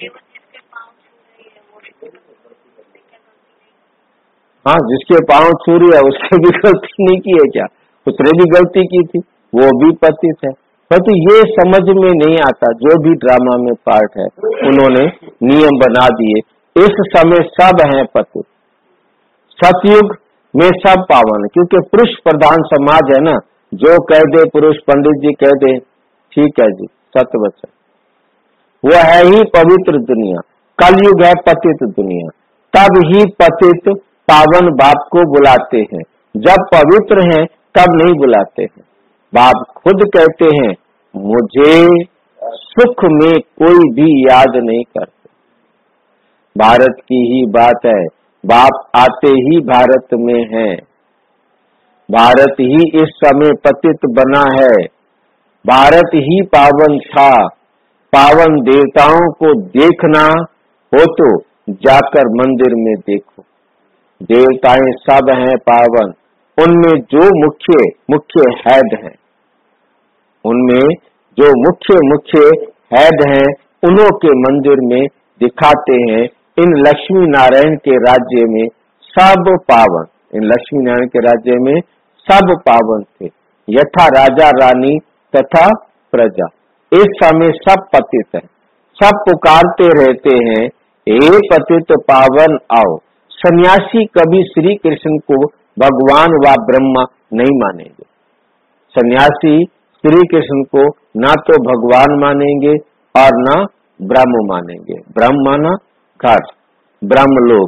हाँ, जिसके पांव छू रही है उसने भी गलती नहीं की है क्या? उसने भी गलती की थी, वो भी पतित है। तो ये समझ में नहीं आता, जो भी ड्रामा में पार्ट है उन्होंने नियम बना दिए। इस समय सब हैं पतित। सतयुग में सब पावन, क्योंकि पुरुष प्रधान समाज है ना, जो कह दे पुरुष, पंडित जी कह दे ठीक है जी, सत्य वचन, वो है ही पवित्र दुनिया। कलयुग है पतित दुनिया। तब ही पतित पावन बाप को बुलाते हैं, जब पवित्र हैं तब नहीं बुलाते हैं। बाप खुद कहते हैं, मुझे सुख में कोई भी याद नहीं करते। भारत की ही बात है, बाप आते ही भारत में है। भारत ही इस समय पतित बना है। भारत ही पावन था। पावन देवताओं को देखना हो तो जाकर मंदिर में देखो, देवताएं सब हैं पावन। उनमें जो मुख्य मुख्य हेड हैं, उनमें जो मुख्य मुख्य हेड हैं, उन्हों के मंदिर में दिखाते हैं। इन लक्ष्मी नारायण के राज्य में सब पावन, इन लक्ष्मी नारायण के राज्य में सब पावन थे, यथा राजा रानी तथा प्रजा। इस समय सब पतित है, सब पुकारते रहते हैं, हे पतित पावन आओ। सन्यासी कभी श्री कृष्ण को भगवान व ब्रह्मा नहीं मानेंगे। सन्यासी श्री कृष्ण को ना तो भगवान मानेंगे और ना ब्रह्म मानेंगे। ब्रह्म माना घर, ब्रह्मलोक।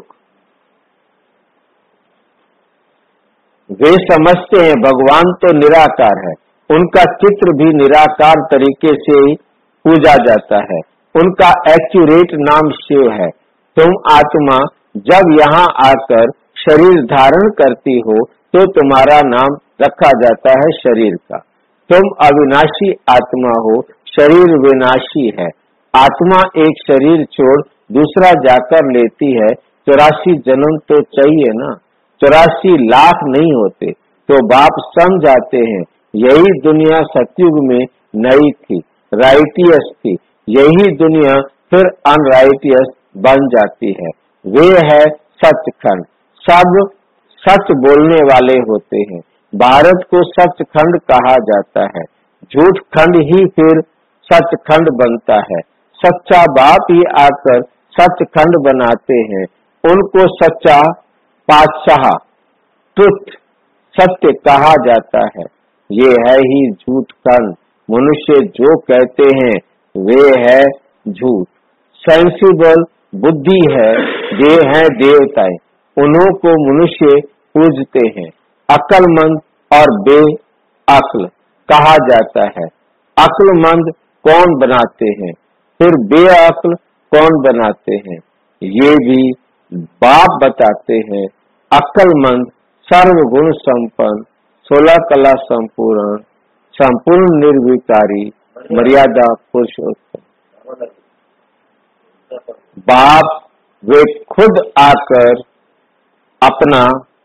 वे समझते हैं भगवान तो निराकार है, उनका चित्र भी निराकार तरीके से ही पूजा जाता है। उनका एक्यूरेट नाम शिव है। तुम आत्मा जब यहाँ आकर शरीर धारण करती हो तो तुम्हारा नाम रखा जाता है शरीर का। तुम अविनाशी आत्मा हो, शरीर विनाशी है। आत्मा एक शरीर छोड़ दूसरा जाकर लेती है। चौरासी जन्म तो चाहिए ना, चौरासी लाख नहीं होते। तो बाप समझाते हैं, यही दुनिया सतयुग में नई थी, राइटियस थी, यही दुनिया फिर अनराइटियस बन जाती है। वे है सचखंड। सब सच बोलने वाले होते हैं। भारत को सचखंड कहा जाता है। झूठ खंड ही फिर सचखंड बनता है। सच्चा बाप ही आकर सचखंड बनाते हैं। उनको सच्चा पातशाह, ट्रुथ, सत्य कहा जाता है। ये है ही झूठ खंड। मनुष्य जो कहते हैं वे है झूठ। सेंसिबल बुद्धि है, ये हैं देवताएं, उन्हों को मनुष्य पूजते हैं। अक्लमंद और बेअक्ल कहा जाता है। अक्लमंद कौन बनाते हैं, फिर बेअक्ल कौन बनाते हैं, ये भी बाप बताते हैं। अक्लमंद सर्वगुण संपन्न, सोलह कला संपूर्ण, संपूर्ण निर्विकारी, मर्यादा पुरुषोत्तम। बाप वे खुद आकर अपना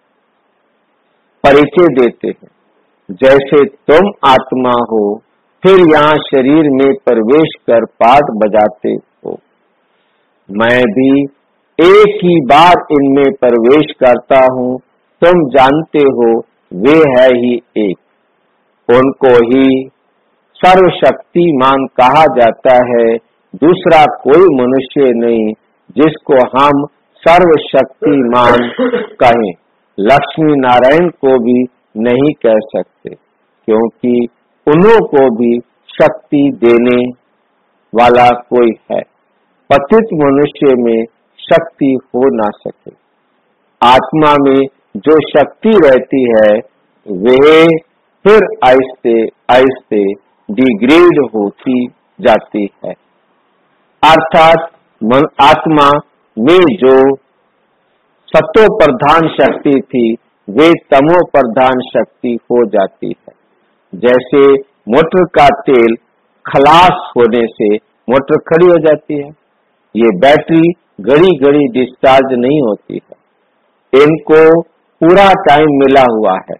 परिचय देते हैं, जैसे तुम आत्मा हो, फिर यहाँ शरीर में प्रवेश कर पाठ बजाते हो। मैं भी एक ही बार इनमें प्रवेश करता हूँ, तुम जानते हो वे है ही एक। उनको ही सर्वशक्तिमान कहा जाता है, दूसरा कोई मनुष्य नहीं जिसको हम सर्वशक्तिमान कहें। लक्ष्मी नारायण को भी नहीं कह सकते, क्योंकि उन्हों को भी शक्ति देने वाला कोई है। पतित मनुष्य में शक्ति हो ना सके। आत्मा में जो शक्ति रहती है वह फिर आहिस्ते आहिस्ते डिग्रेड होती जाती है। अर्थात आत्मा में जो सत्व प्रधान शक्ति थी वे तमो प्रधान शक्ति हो जाती है। जैसे मोटर का तेल खलास होने से मोटर खड़ी हो जाती है, ये बैटरी घड़ी घड़ी डिस्चार्ज नहीं होती है, इनको पूरा टाइम मिला हुआ है।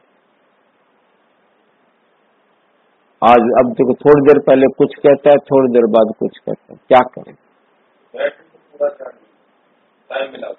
आज अब देखो, थोड़ी देर पहले कुछ कहता है, थोड़ी देर बाद कुछ कहता है, क्या करें? पूरा टाइम मिला।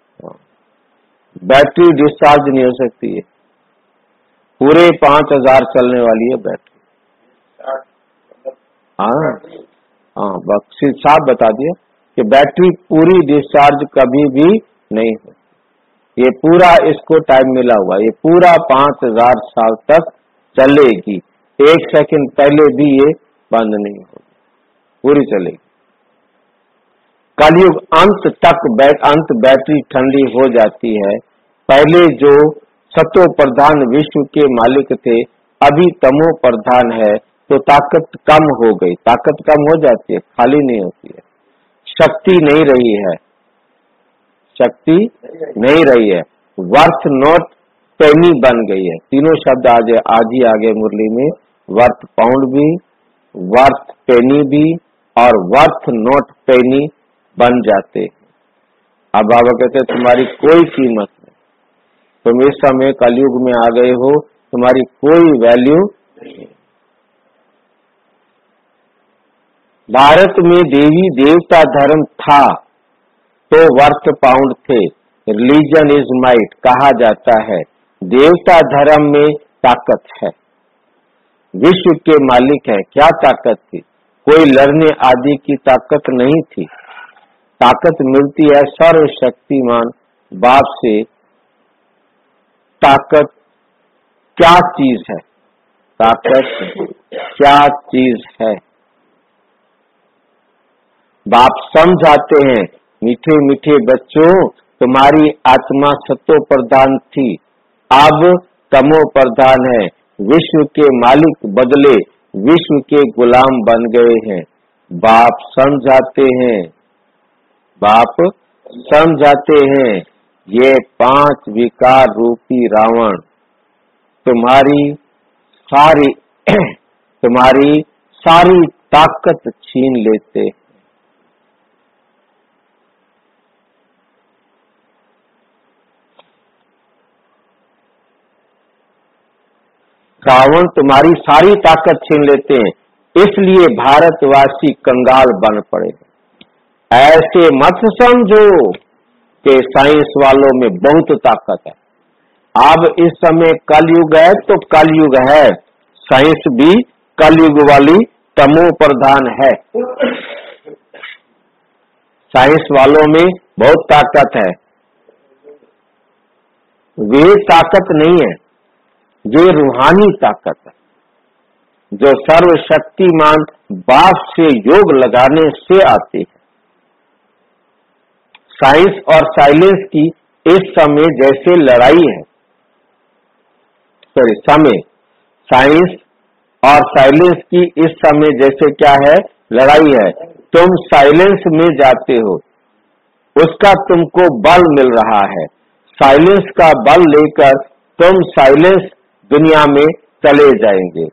बैटरी डिस्चार्ज नहीं हो सकती है, पूरे पांच हजार चलने वाली है बैटरी। हाँ हाँ, बख्शी साहब बता दिया कि बैटरी पूरी डिस्चार्ज कभी भी नहीं होती। ये पूरा इसको टाइम मिला हुआ, ये पूरा पांच हजार साल तक चलेगी, एक सेकंड पहले भी ये बंद नहीं होगी, पूरी चलेगी। कलयुग अंत तक बैट अंत बैटरी ठंडी हो जाती है। पहले जो सत्व प्रधान विश्व के मालिक थे, अभी तमो प्रधान है, तो ताकत कम हो गई। ताकत कम हो जाती है, खाली नहीं होती है। शक्ति नहीं रही है, शक्ति नहीं रही है। वर्थ नॉट पेनी बन गई है। तीनों शब्द आज आज ही आगे मुरली में, वर्थ पाउंड भी, वर्थ पेनी भी और वर्थ नॉट पेनी बन जाते। अब बाबा कहते हैं तुम्हारी कोई कीमत नहीं, तुम इस समय कलयुग में आ गए हो, तुम्हारी कोई वैल्यू नहीं। भारत में देवी देवता धर्म था तो वर्थ पाउंड थे। रिलीजन इज माइट कहा जाता है। देवता धर्म में ताकत है, विश्व के मालिक है। क्या ताकत थी? कोई लड़ने आदि की ताकत नहीं थी। ताकत मिलती है सर्वशक्तिमान बाप से। ताकत क्या चीज है? ताकत क्या चीज है? बाप समझाते हैं, मीठे मीठे बच्चों, तुम्हारी आत्मा सत्व प्रधान थी, अब तमो प्रधान है। विश्व के मालिक बदले विश्व के गुलाम बन गए हैं। बाप समझाते हैं, बाप समझाते हैं, ये पांच विकार रूपी रावण तुम्हारी सारी तुम्हारी सारी ताकत छीन लेते। रावण तुम्हारी सारी ताकत छीन लेते हैं, इसलिए भारतवासी कंगाल बन पड़े। ऐसे मत समझो कि साइंस वालों में बहुत ताकत है। अब इस समय कलयुग है तो कलयुग है, साइंस भी कलयुग वाली तमो प्रधान है। साइंस वालों में बहुत ताकत है, वे ताकत नहीं है, ये रूहानी ताकत है। जो सर्वशक्तिमान बाप से योग लगाने से आते हैं। साइंस और साइलेंस की इस समय जैसे लड़ाई है, सॉरी समय साइंस और साइलेंस की इस समय जैसे क्या है, लड़ाई है। तुम साइलेंस में जाते हो, उसका तुमको बल मिल रहा है। साइलेंस का बल लेकर तुम साइलेंस दुनिया में चले जाएंगे।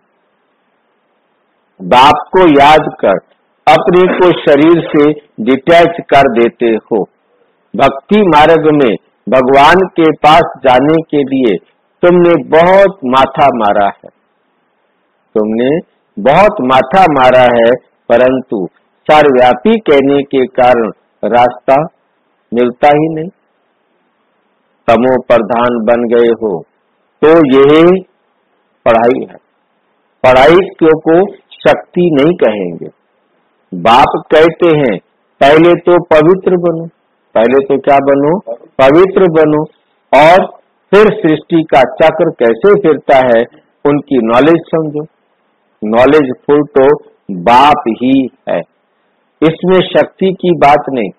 बाप को याद कर अपने को शरीर से डिटैच कर देते हो। भक्ति मार्ग में भगवान के पास जाने के लिए तुमने बहुत माथा मारा है, तुमने बहुत माथा मारा है, परंतु सर्वव्यापी कहने के कारण रास्ता मिलता ही नहीं। तमो प्रधान बन गए हो तो यह पढ़ाई है। पढ़ाई क्यों को शक्ति नहीं कहेंगे। बाप कहते हैं पहले तो पवित्र बनो, पहले तो क्या बनो, पवित्र बनो, और फिर सृष्टि का चक्र कैसे फिरता है उनकी नॉलेज समझो। नॉलेज फुल तो बाप ही है, इसमें शक्ति की बात नहीं।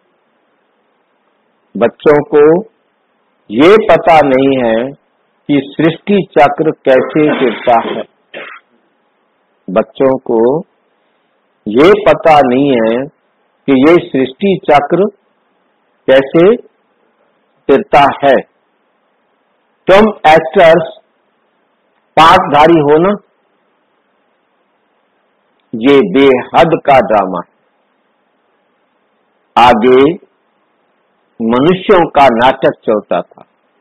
बच्चों को ये पता नहीं है कि सृष्टि चक्र कैसे फिरता है। बच्चों को ये पता नहीं है कि ये सृष्टि चक्र कैसे फिरता है। तुम एक्टर्स पाठधारी हो ना, ये बेहद का ड्रामा है। आगे मनुष्यों का नाटक चलता था,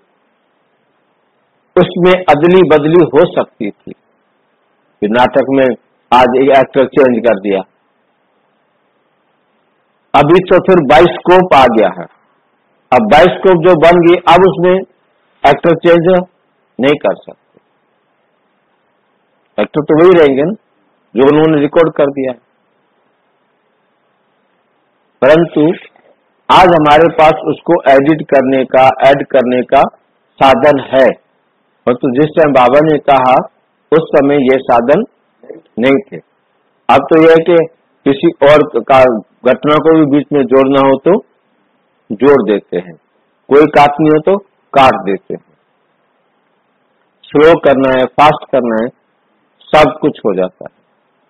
उसमें अदली बदली हो सकती थी। कि नाटक में आज एक एक्टर चेंज कर दिया, अभी तो फिर बाइस्कोप आ गया है। अब बाइस्कोप जो बन गई, अब उसमें एक्टर चेंज नहीं कर सकते। एक्टर तो वही रहेंगे ना जो उन्होंने रिकॉर्ड कर दिया है। परंतु आज हमारे पास उसको एडिट करने का, ऐड करने का साधन है। परंतु जिस टाइम बाबा ने कहा उस समय ये साधन नहीं थे। अब तो यह है कि किसी और का घटना को भी बीच में जोड़ना हो तो जोड़ देते हैं, कोई काटनी हो तो काट देते हैं, स्लो करना है, फास्ट करना है, सब कुछ हो जाता है।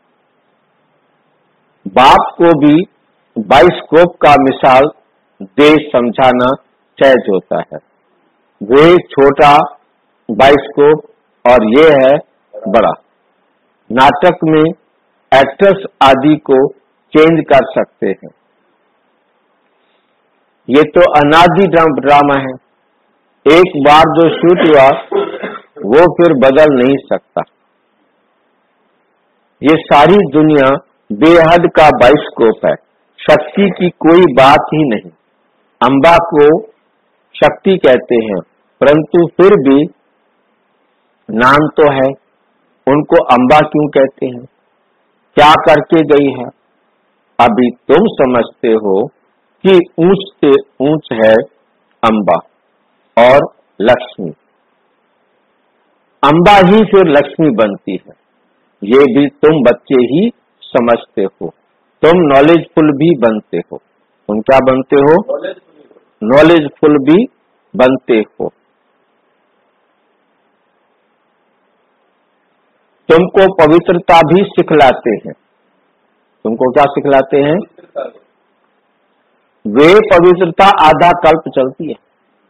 बाप को भी बाइस्कोप का मिसाल दे समझाना सहज होता है। वे छोटा बाइस्कोप और ये है बड़ा। नाटक में एक्टर्स आदि को चेंज कर सकते हैं। ये तो अनादि ड्रामा है, एक बार जो शूट हुआ वो फिर बदल नहीं सकता। ये सारी दुनिया बेहद का बाइस्कोप है, शक्ति की कोई बात ही नहीं। अम्बा को शक्ति कहते हैं, परंतु फिर भी नाम तो है, उनको अम्बा क्यों कहते हैं, क्या करके गई है। अभी तुम समझते हो कि ऊंच से ऊंच है अम्बा और लक्ष्मी, अम्बा ही फिर लक्ष्मी बनती है। ये भी तुम बच्चे ही समझते हो। तुम नॉलेजफुल भी बनते हो। तुम क्या बनते हो, नॉलेजफुल भी बनते हो। तुमको पवित्रता भी सिखलाते हैं। तुमको क्या सिखलाते हैं, वे पवित्रता आधा कल्प चलती है।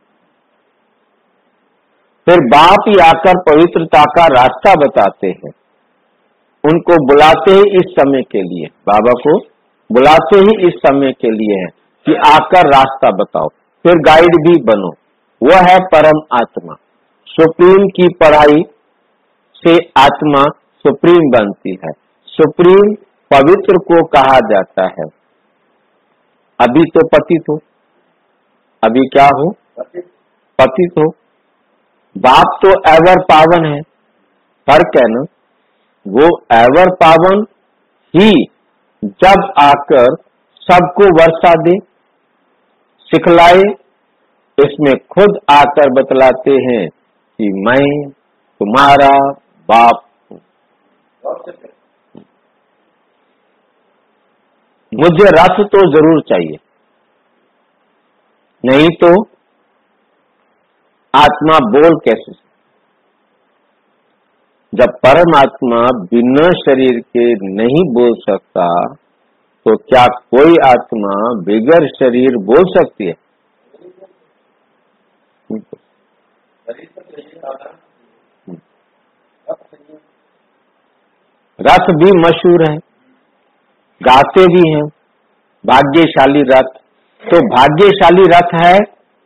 फिर बाप ही आकर पवित्रता का रास्ता बताते हैं। उनको बुलाते ही इस समय के लिए, बाबा को बुलाते ही इस समय के लिए है कि आकर रास्ता बताओ, फिर गाइड भी बनो। वह है परम आत्मा। सुप्रीम की पढ़ाई से आत्मा सुप्रीम बनती है। सुप्रीम पवित्र को कहा जाता है। अभी तो पतित हो, अभी क्या हो, पतित हो। बाप तो एवर पावन है, फर्क है ना, वो एवर पावन ही जब आकर सबको वर्षा दे, सिखलाए, इसमें खुद आकर बतलाते हैं कि मैं तुम्हारा बाप हूं। मुझे रथ तो जरूर चाहिए, नहीं तो आत्मा बोल कैसे? जब परमात्मा बिना शरीर के नहीं बोल सकता, तो क्या कोई आत्मा बगैर शरीर बोल सकती है? रथ भी मशहूर है, गाते भी हैं, भाग्यशाली रथ। तो भाग्यशाली रथ है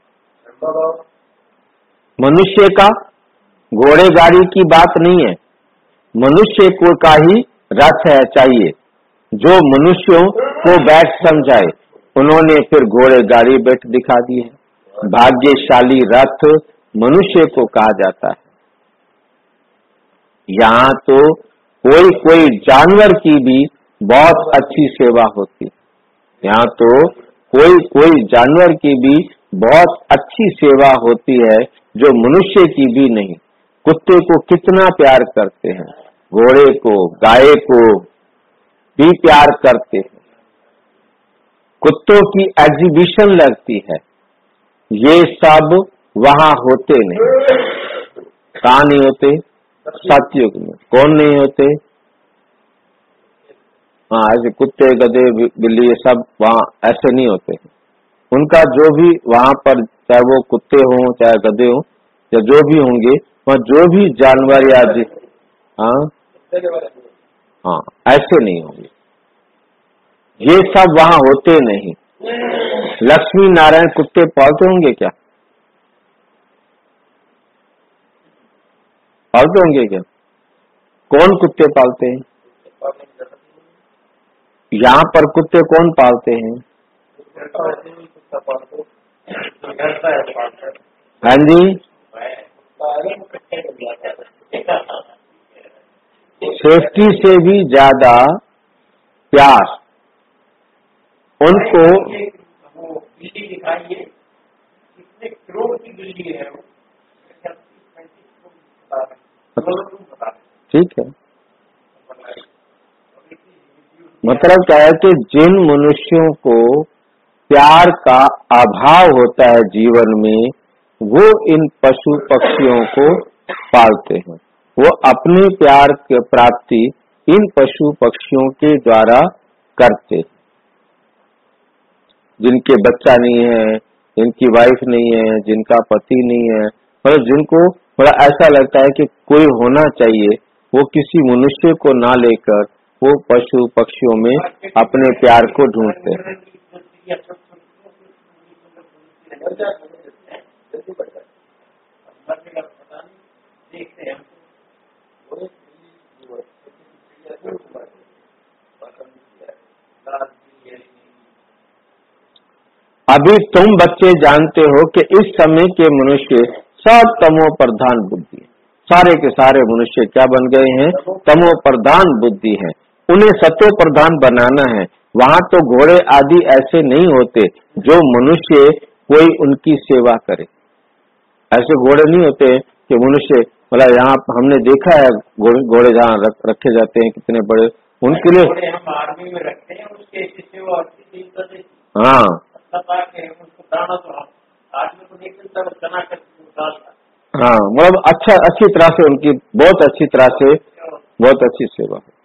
मनुष्य का, घोड़े गाड़ी की बात नहीं है। मनुष्य को का ही रथ है चाहिए, जो मनुष्यों को बैठ समझाए। उन्होंने फिर घोड़े गाड़ी बैठ दिखा दी है। भाग्यशाली रथ मनुष्य को कहा जाता है। यहाँ तो कोई कोई जानवर की भी बहुत अच्छी सेवा होती है। यहाँ तो कोई कोई जानवर की भी बहुत अच्छी सेवा होती है, जो मनुष्य की भी नहीं। कुत्ते को कितना प्यार करते हैं, घोड़े को, गाय को भी प्यार करते हैं। कुत्तों की एग्जीबिशन लगती है। ये सब वहां होते नहीं। कहाँ नहीं होते? सतयुग में। कौन नहीं होते? हाँ, ऐसे कुत्ते, गधे, बिल्ली, ये सब वहाँ ऐसे नहीं होते। उनका जो भी वहां पर, चाहे वो कुत्ते हों चाहे गधे हों या जो भी होंगे, वहाँ जो भी जानवर या हाँ हाँ ऐसे नहीं होंगे। ये सब वहां होते नहीं। लक्ष्मी नारायण कुत्ते पालते होंगे क्या? पालते होंगे क्या? कौन कुत्ते पालते हैं? यहाँ पर कुत्ते कौन पालते हैं? हाँ जी, सेफ्टी से भी ज्यादा प्यार उनको। वो बिल्ली दिखाइए, कितने करोड़ की बिल्ली है वो, ठीक है। मतलब क्या है कि जिन मनुष्यों को प्यार का अभाव होता है जीवन में, वो इन पशु पक्षियों को पालते हैं। वो अपने प्यार की प्राप्ति इन पशु पक्षियों के द्वारा करते हैं। जिनके बच्चा नहीं है, जिनकी वाइफ नहीं है, जिनका पति नहीं है, मतलब जिनको थोड़ा ऐसा लगता है कि कोई होना चाहिए, वो किसी मनुष्य को ना लेकर वो पशु पक्षियों में अपने प्यार को ढूंढते हैं। अभी तुम बच्चे जानते हो कि इस समय के मनुष्य सब तमो प्रधान बुद्धि है। सारे के सारे मनुष्य क्या बन गए हैं? तमो प्रधान बुद्धि है। उन्हें सत्व प्रधान बनाना है। वहां तो घोड़े आदि ऐसे नहीं होते जो मनुष्य कोई उनकी सेवा करे। ऐसे घोड़े नहीं होते कि मनुष्य, मतलब यहाँ हमने देखा है घोड़े जहाँ रख, रखे जाते हैं कितने बड़े, उनके लिए हम आर्मी में रखते हैं, उसके सेवा हाँ हाँ, मतलब अच्छा अच्छी तरह से उनकी बहुत अच्छी तरह से बहुत अच्छी सेवा है।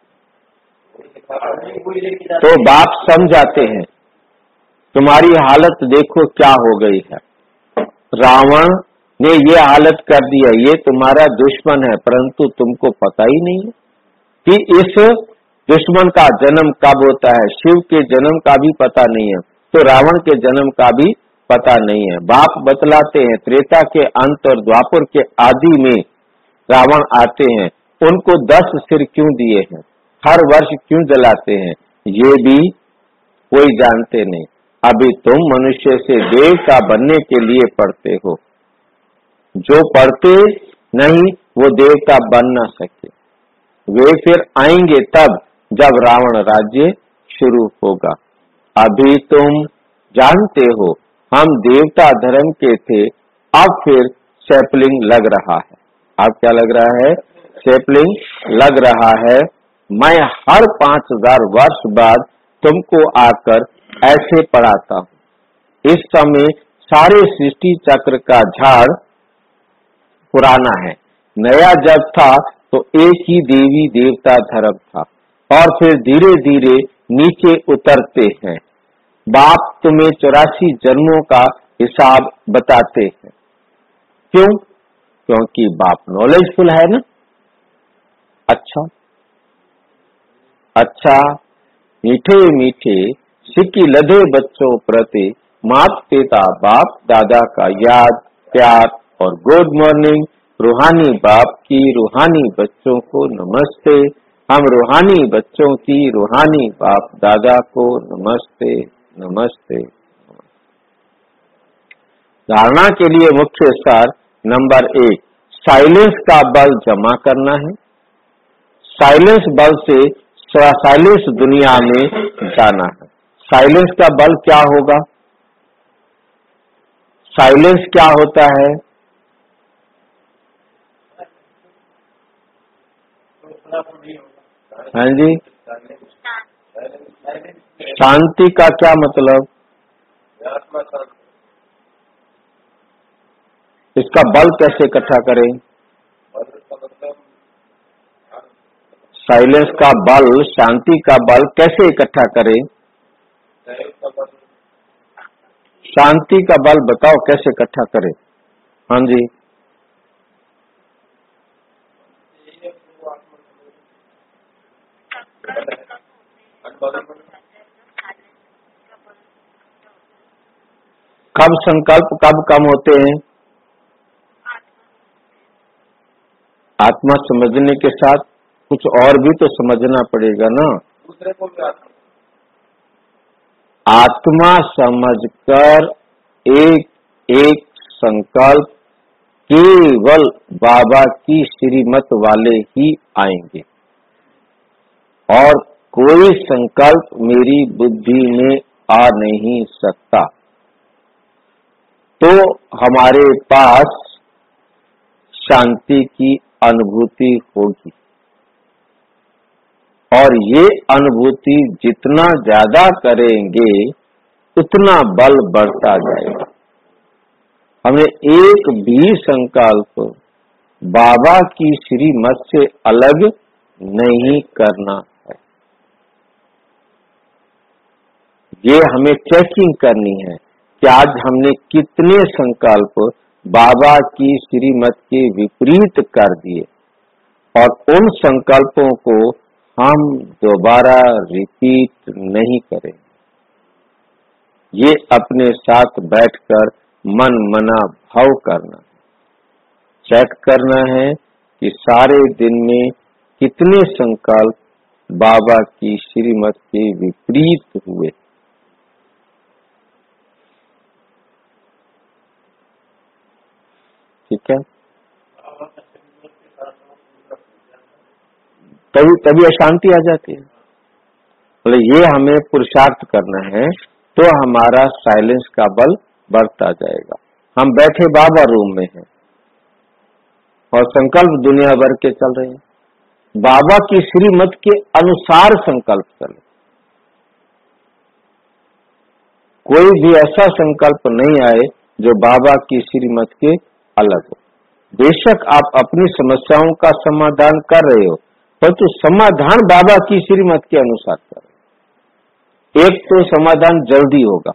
तो बाप समझाते हैं, तुम्हारी हालत देखो क्या हो गई है। रावण ने ये हालत कर दिया, ये तुम्हारा दुश्मन है, परंतु तुमको पता ही नहीं कि इस दुश्मन का जन्म कब होता है। शिव के जन्म का भी पता नहीं है, तो रावण के जन्म का भी पता नहीं है। बाप बतलाते हैं, त्रेता के अंत और द्वापर के आदि में रावण आते हैं। उनको दस सिर क्यों दिए हैं, हर वर्ष क्यों जलाते हैं, ये भी कोई जानते नहीं। अभी तुम मनुष्य से देवता बनने के लिए पढ़ते हो। जो पढ़ते नहीं वो देवता बन न सके। वे फिर आएंगे तब जब रावण राज्य शुरू होगा। अभी तुम जानते हो हम देवता धर्म के थे, अब फिर सैपलिंग लग रहा है। अब क्या लग रहा है? सैपलिंग लग रहा है। मैं हर पांच हजार वर्ष बाद तुमको आकर ऐसे पढ़ाता हूं। इस समय सारे सृष्टि चक्र का झाड़ पुराना है, नया जब था तो एक ही देवी देवता धर्म था और फिर धीरे धीरे नीचे उतरते हैं। बाप तुम्हें चौरासी जन्मों का हिसाब बताते हैं। क्यों? क्योंकि बाप नॉलेजफुल है ना। अच्छा अच्छा मीठे मीठे सिक्की लदे बच्चों प्रति माता पिता बाप दादा का याद प्यार और गुड मॉर्निंग। रूहानी बाप की रूहानी बच्चों को नमस्ते। हम रूहानी बच्चों की रूहानी बाप दादा को नमस्ते नमस्ते। धारणा के लिए मुख्य सार नंबर एक, साइलेंस का बल जमा करना है। साइलेंस बल से साइलेंस दुनिया में जाना है। साइलेंस का बल क्या होगा? साइलेंस क्या होता है? हाँ जी, शांति का क्या मतलब? इसका बल कैसे इकट्ठा करें? साइलेंस का बल, शांति का बल कैसे इकट्ठा करें? शांति का बल बताओ कैसे इकट्ठा करें? हाँ जी, कब संकल्प कब कम होते हैं? आत्मा समझने के साथ कुछ और भी तो समझना पड़ेगा ना। दूसरे को भी आत्मा समझकर एक एक संकल्प केवल बाबा की श्रीमत वाले ही आएंगे और कोई संकल्प मेरी बुद्धि में आ नहीं सकता। तो हमारे पास शांति की अनुभूति होगी और ये अनुभूति जितना ज्यादा करेंगे उतना बल बढ़ता जाएगा। हमें एक भी संकल्प बाबा की श्रीमत से अलग नहीं करना है। ये हमें चेकिंग करनी है कि आज हमने कितने संकल्प बाबा की श्रीमत के विपरीत कर दिए और उन संकल्पों को हम दोबारा रिपीट नहीं करें। ये अपने साथ बैठकर मन मना भाव करना है, चेक करना है कि सारे दिन में कितने संकल्प बाबा की श्रीमत के विपरीत हुए। ठीक है, तभी तभी अशांति आ जाती है। बोले ये हमें पुरुषार्थ करना है तो हमारा साइलेंस का बल बढ़ता जाएगा। हम बैठे बाबा रूम में हैं और संकल्प दुनिया भर के चल रहे हैं। बाबा की श्रीमत के अनुसार संकल्प चले। कोई भी ऐसा संकल्प नहीं आए जो बाबा की श्रीमत के अलग हो। बेशक आप अपनी समस्याओं का समाधान कर रहे हो, परंतु समाधान बाबा की श्रीमत के अनुसार कर रहे हो। एक तो समाधान जल्दी होगा,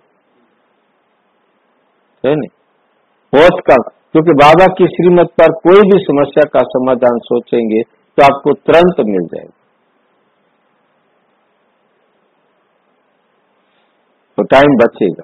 है नहीं? बहुत कम, क्योंकि बाबा की श्रीमत पर कोई भी समस्या का समाधान सोचेंगे तो आपको तुरंत मिल जाएगा। तो टाइम बचेगा।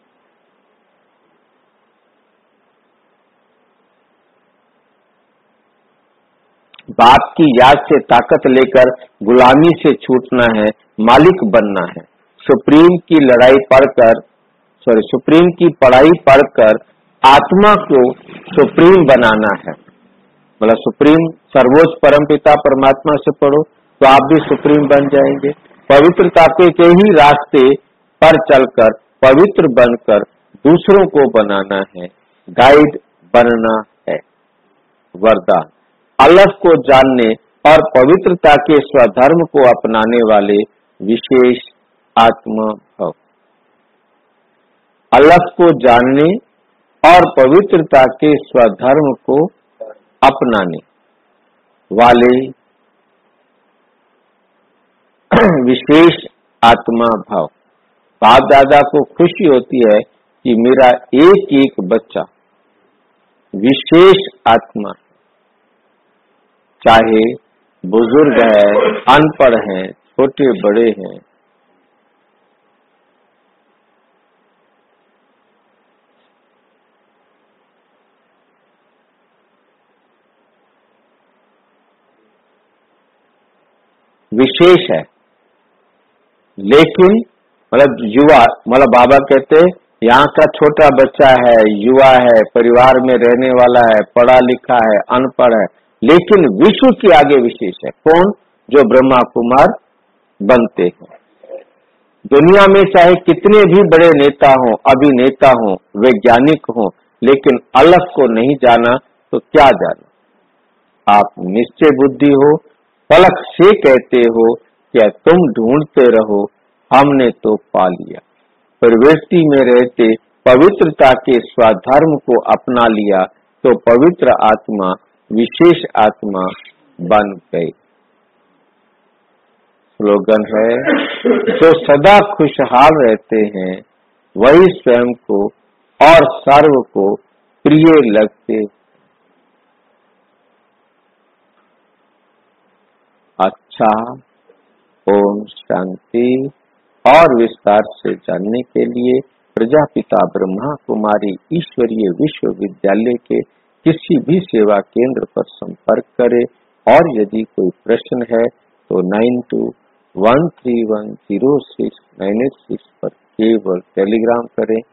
बाप की याद से ताकत लेकर गुलामी से छूटना है, मालिक बनना है। सुप्रीम की लड़ाई पढ़कर सॉरी सुप्रीम की पढ़ाई पढ़कर आत्मा को सुप्रीम बनाना है। मतलब सुप्रीम सर्वोच्च परमपिता परमात्मा से पढ़ो तो आप भी सुप्रीम बन जाएंगे। पवित्रता के ही रास्ते पर चलकर पवित्र बनकर दूसरों को बनाना है, गाइड बनना है। वरदान अलग को जानने और पवित्रता के स्वधर्म को अपनाने वाले विशेष आत्मा भव। अलग को जानने और पवित्रता के स्वधर्म को अपनाने वाले विशेष आत्मा भाव। बाप दादा को खुशी होती है कि मेरा एक एक बच्चा विशेष आत्मा, चाहे बुजुर्ग है, अनपढ़ है, छोटे बड़े हैं, विशेष है। लेकिन मतलब युवा, मतलब बाबा कहते यहाँ का छोटा बच्चा है, युवा है, परिवार में रहने वाला है, पढ़ा लिखा है, अनपढ़ है, लेकिन विश्व के आगे विशेष है। कौन? जो ब्रह्मा कुमार बनते हैं। दुनिया में चाहे कितने भी बड़े नेता हों, अभिनेता हों, वैज्ञानिक हों, लेकिन अलग को नहीं जाना तो क्या जाना। आप निश्चय बुद्धि हो, पलक से कहते हो क्या तुम ढूंढते रहो, हमने तो पा लिया। प्रवृत्ति में रहते पवित्रता के स्वधर्म को अपना लिया तो पवित्र आत्मा विशेष आत्मा बन गई। स्लोगन है, जो सदा खुशहाल रहते हैं वही स्वयं को और सर्व को प्रिय लगते। अच्छा, ओम शांति। और विस्तार से जानने के लिए प्रजापिता ब्रह्मा कुमारी ईश्वरीय विश्वविद्यालय के किसी भी सेवा केंद्र पर संपर्क करें। और यदि कोई प्रश्न है तो nine two one three one zero six nine eight six पर केवल टेलीग्राम करें।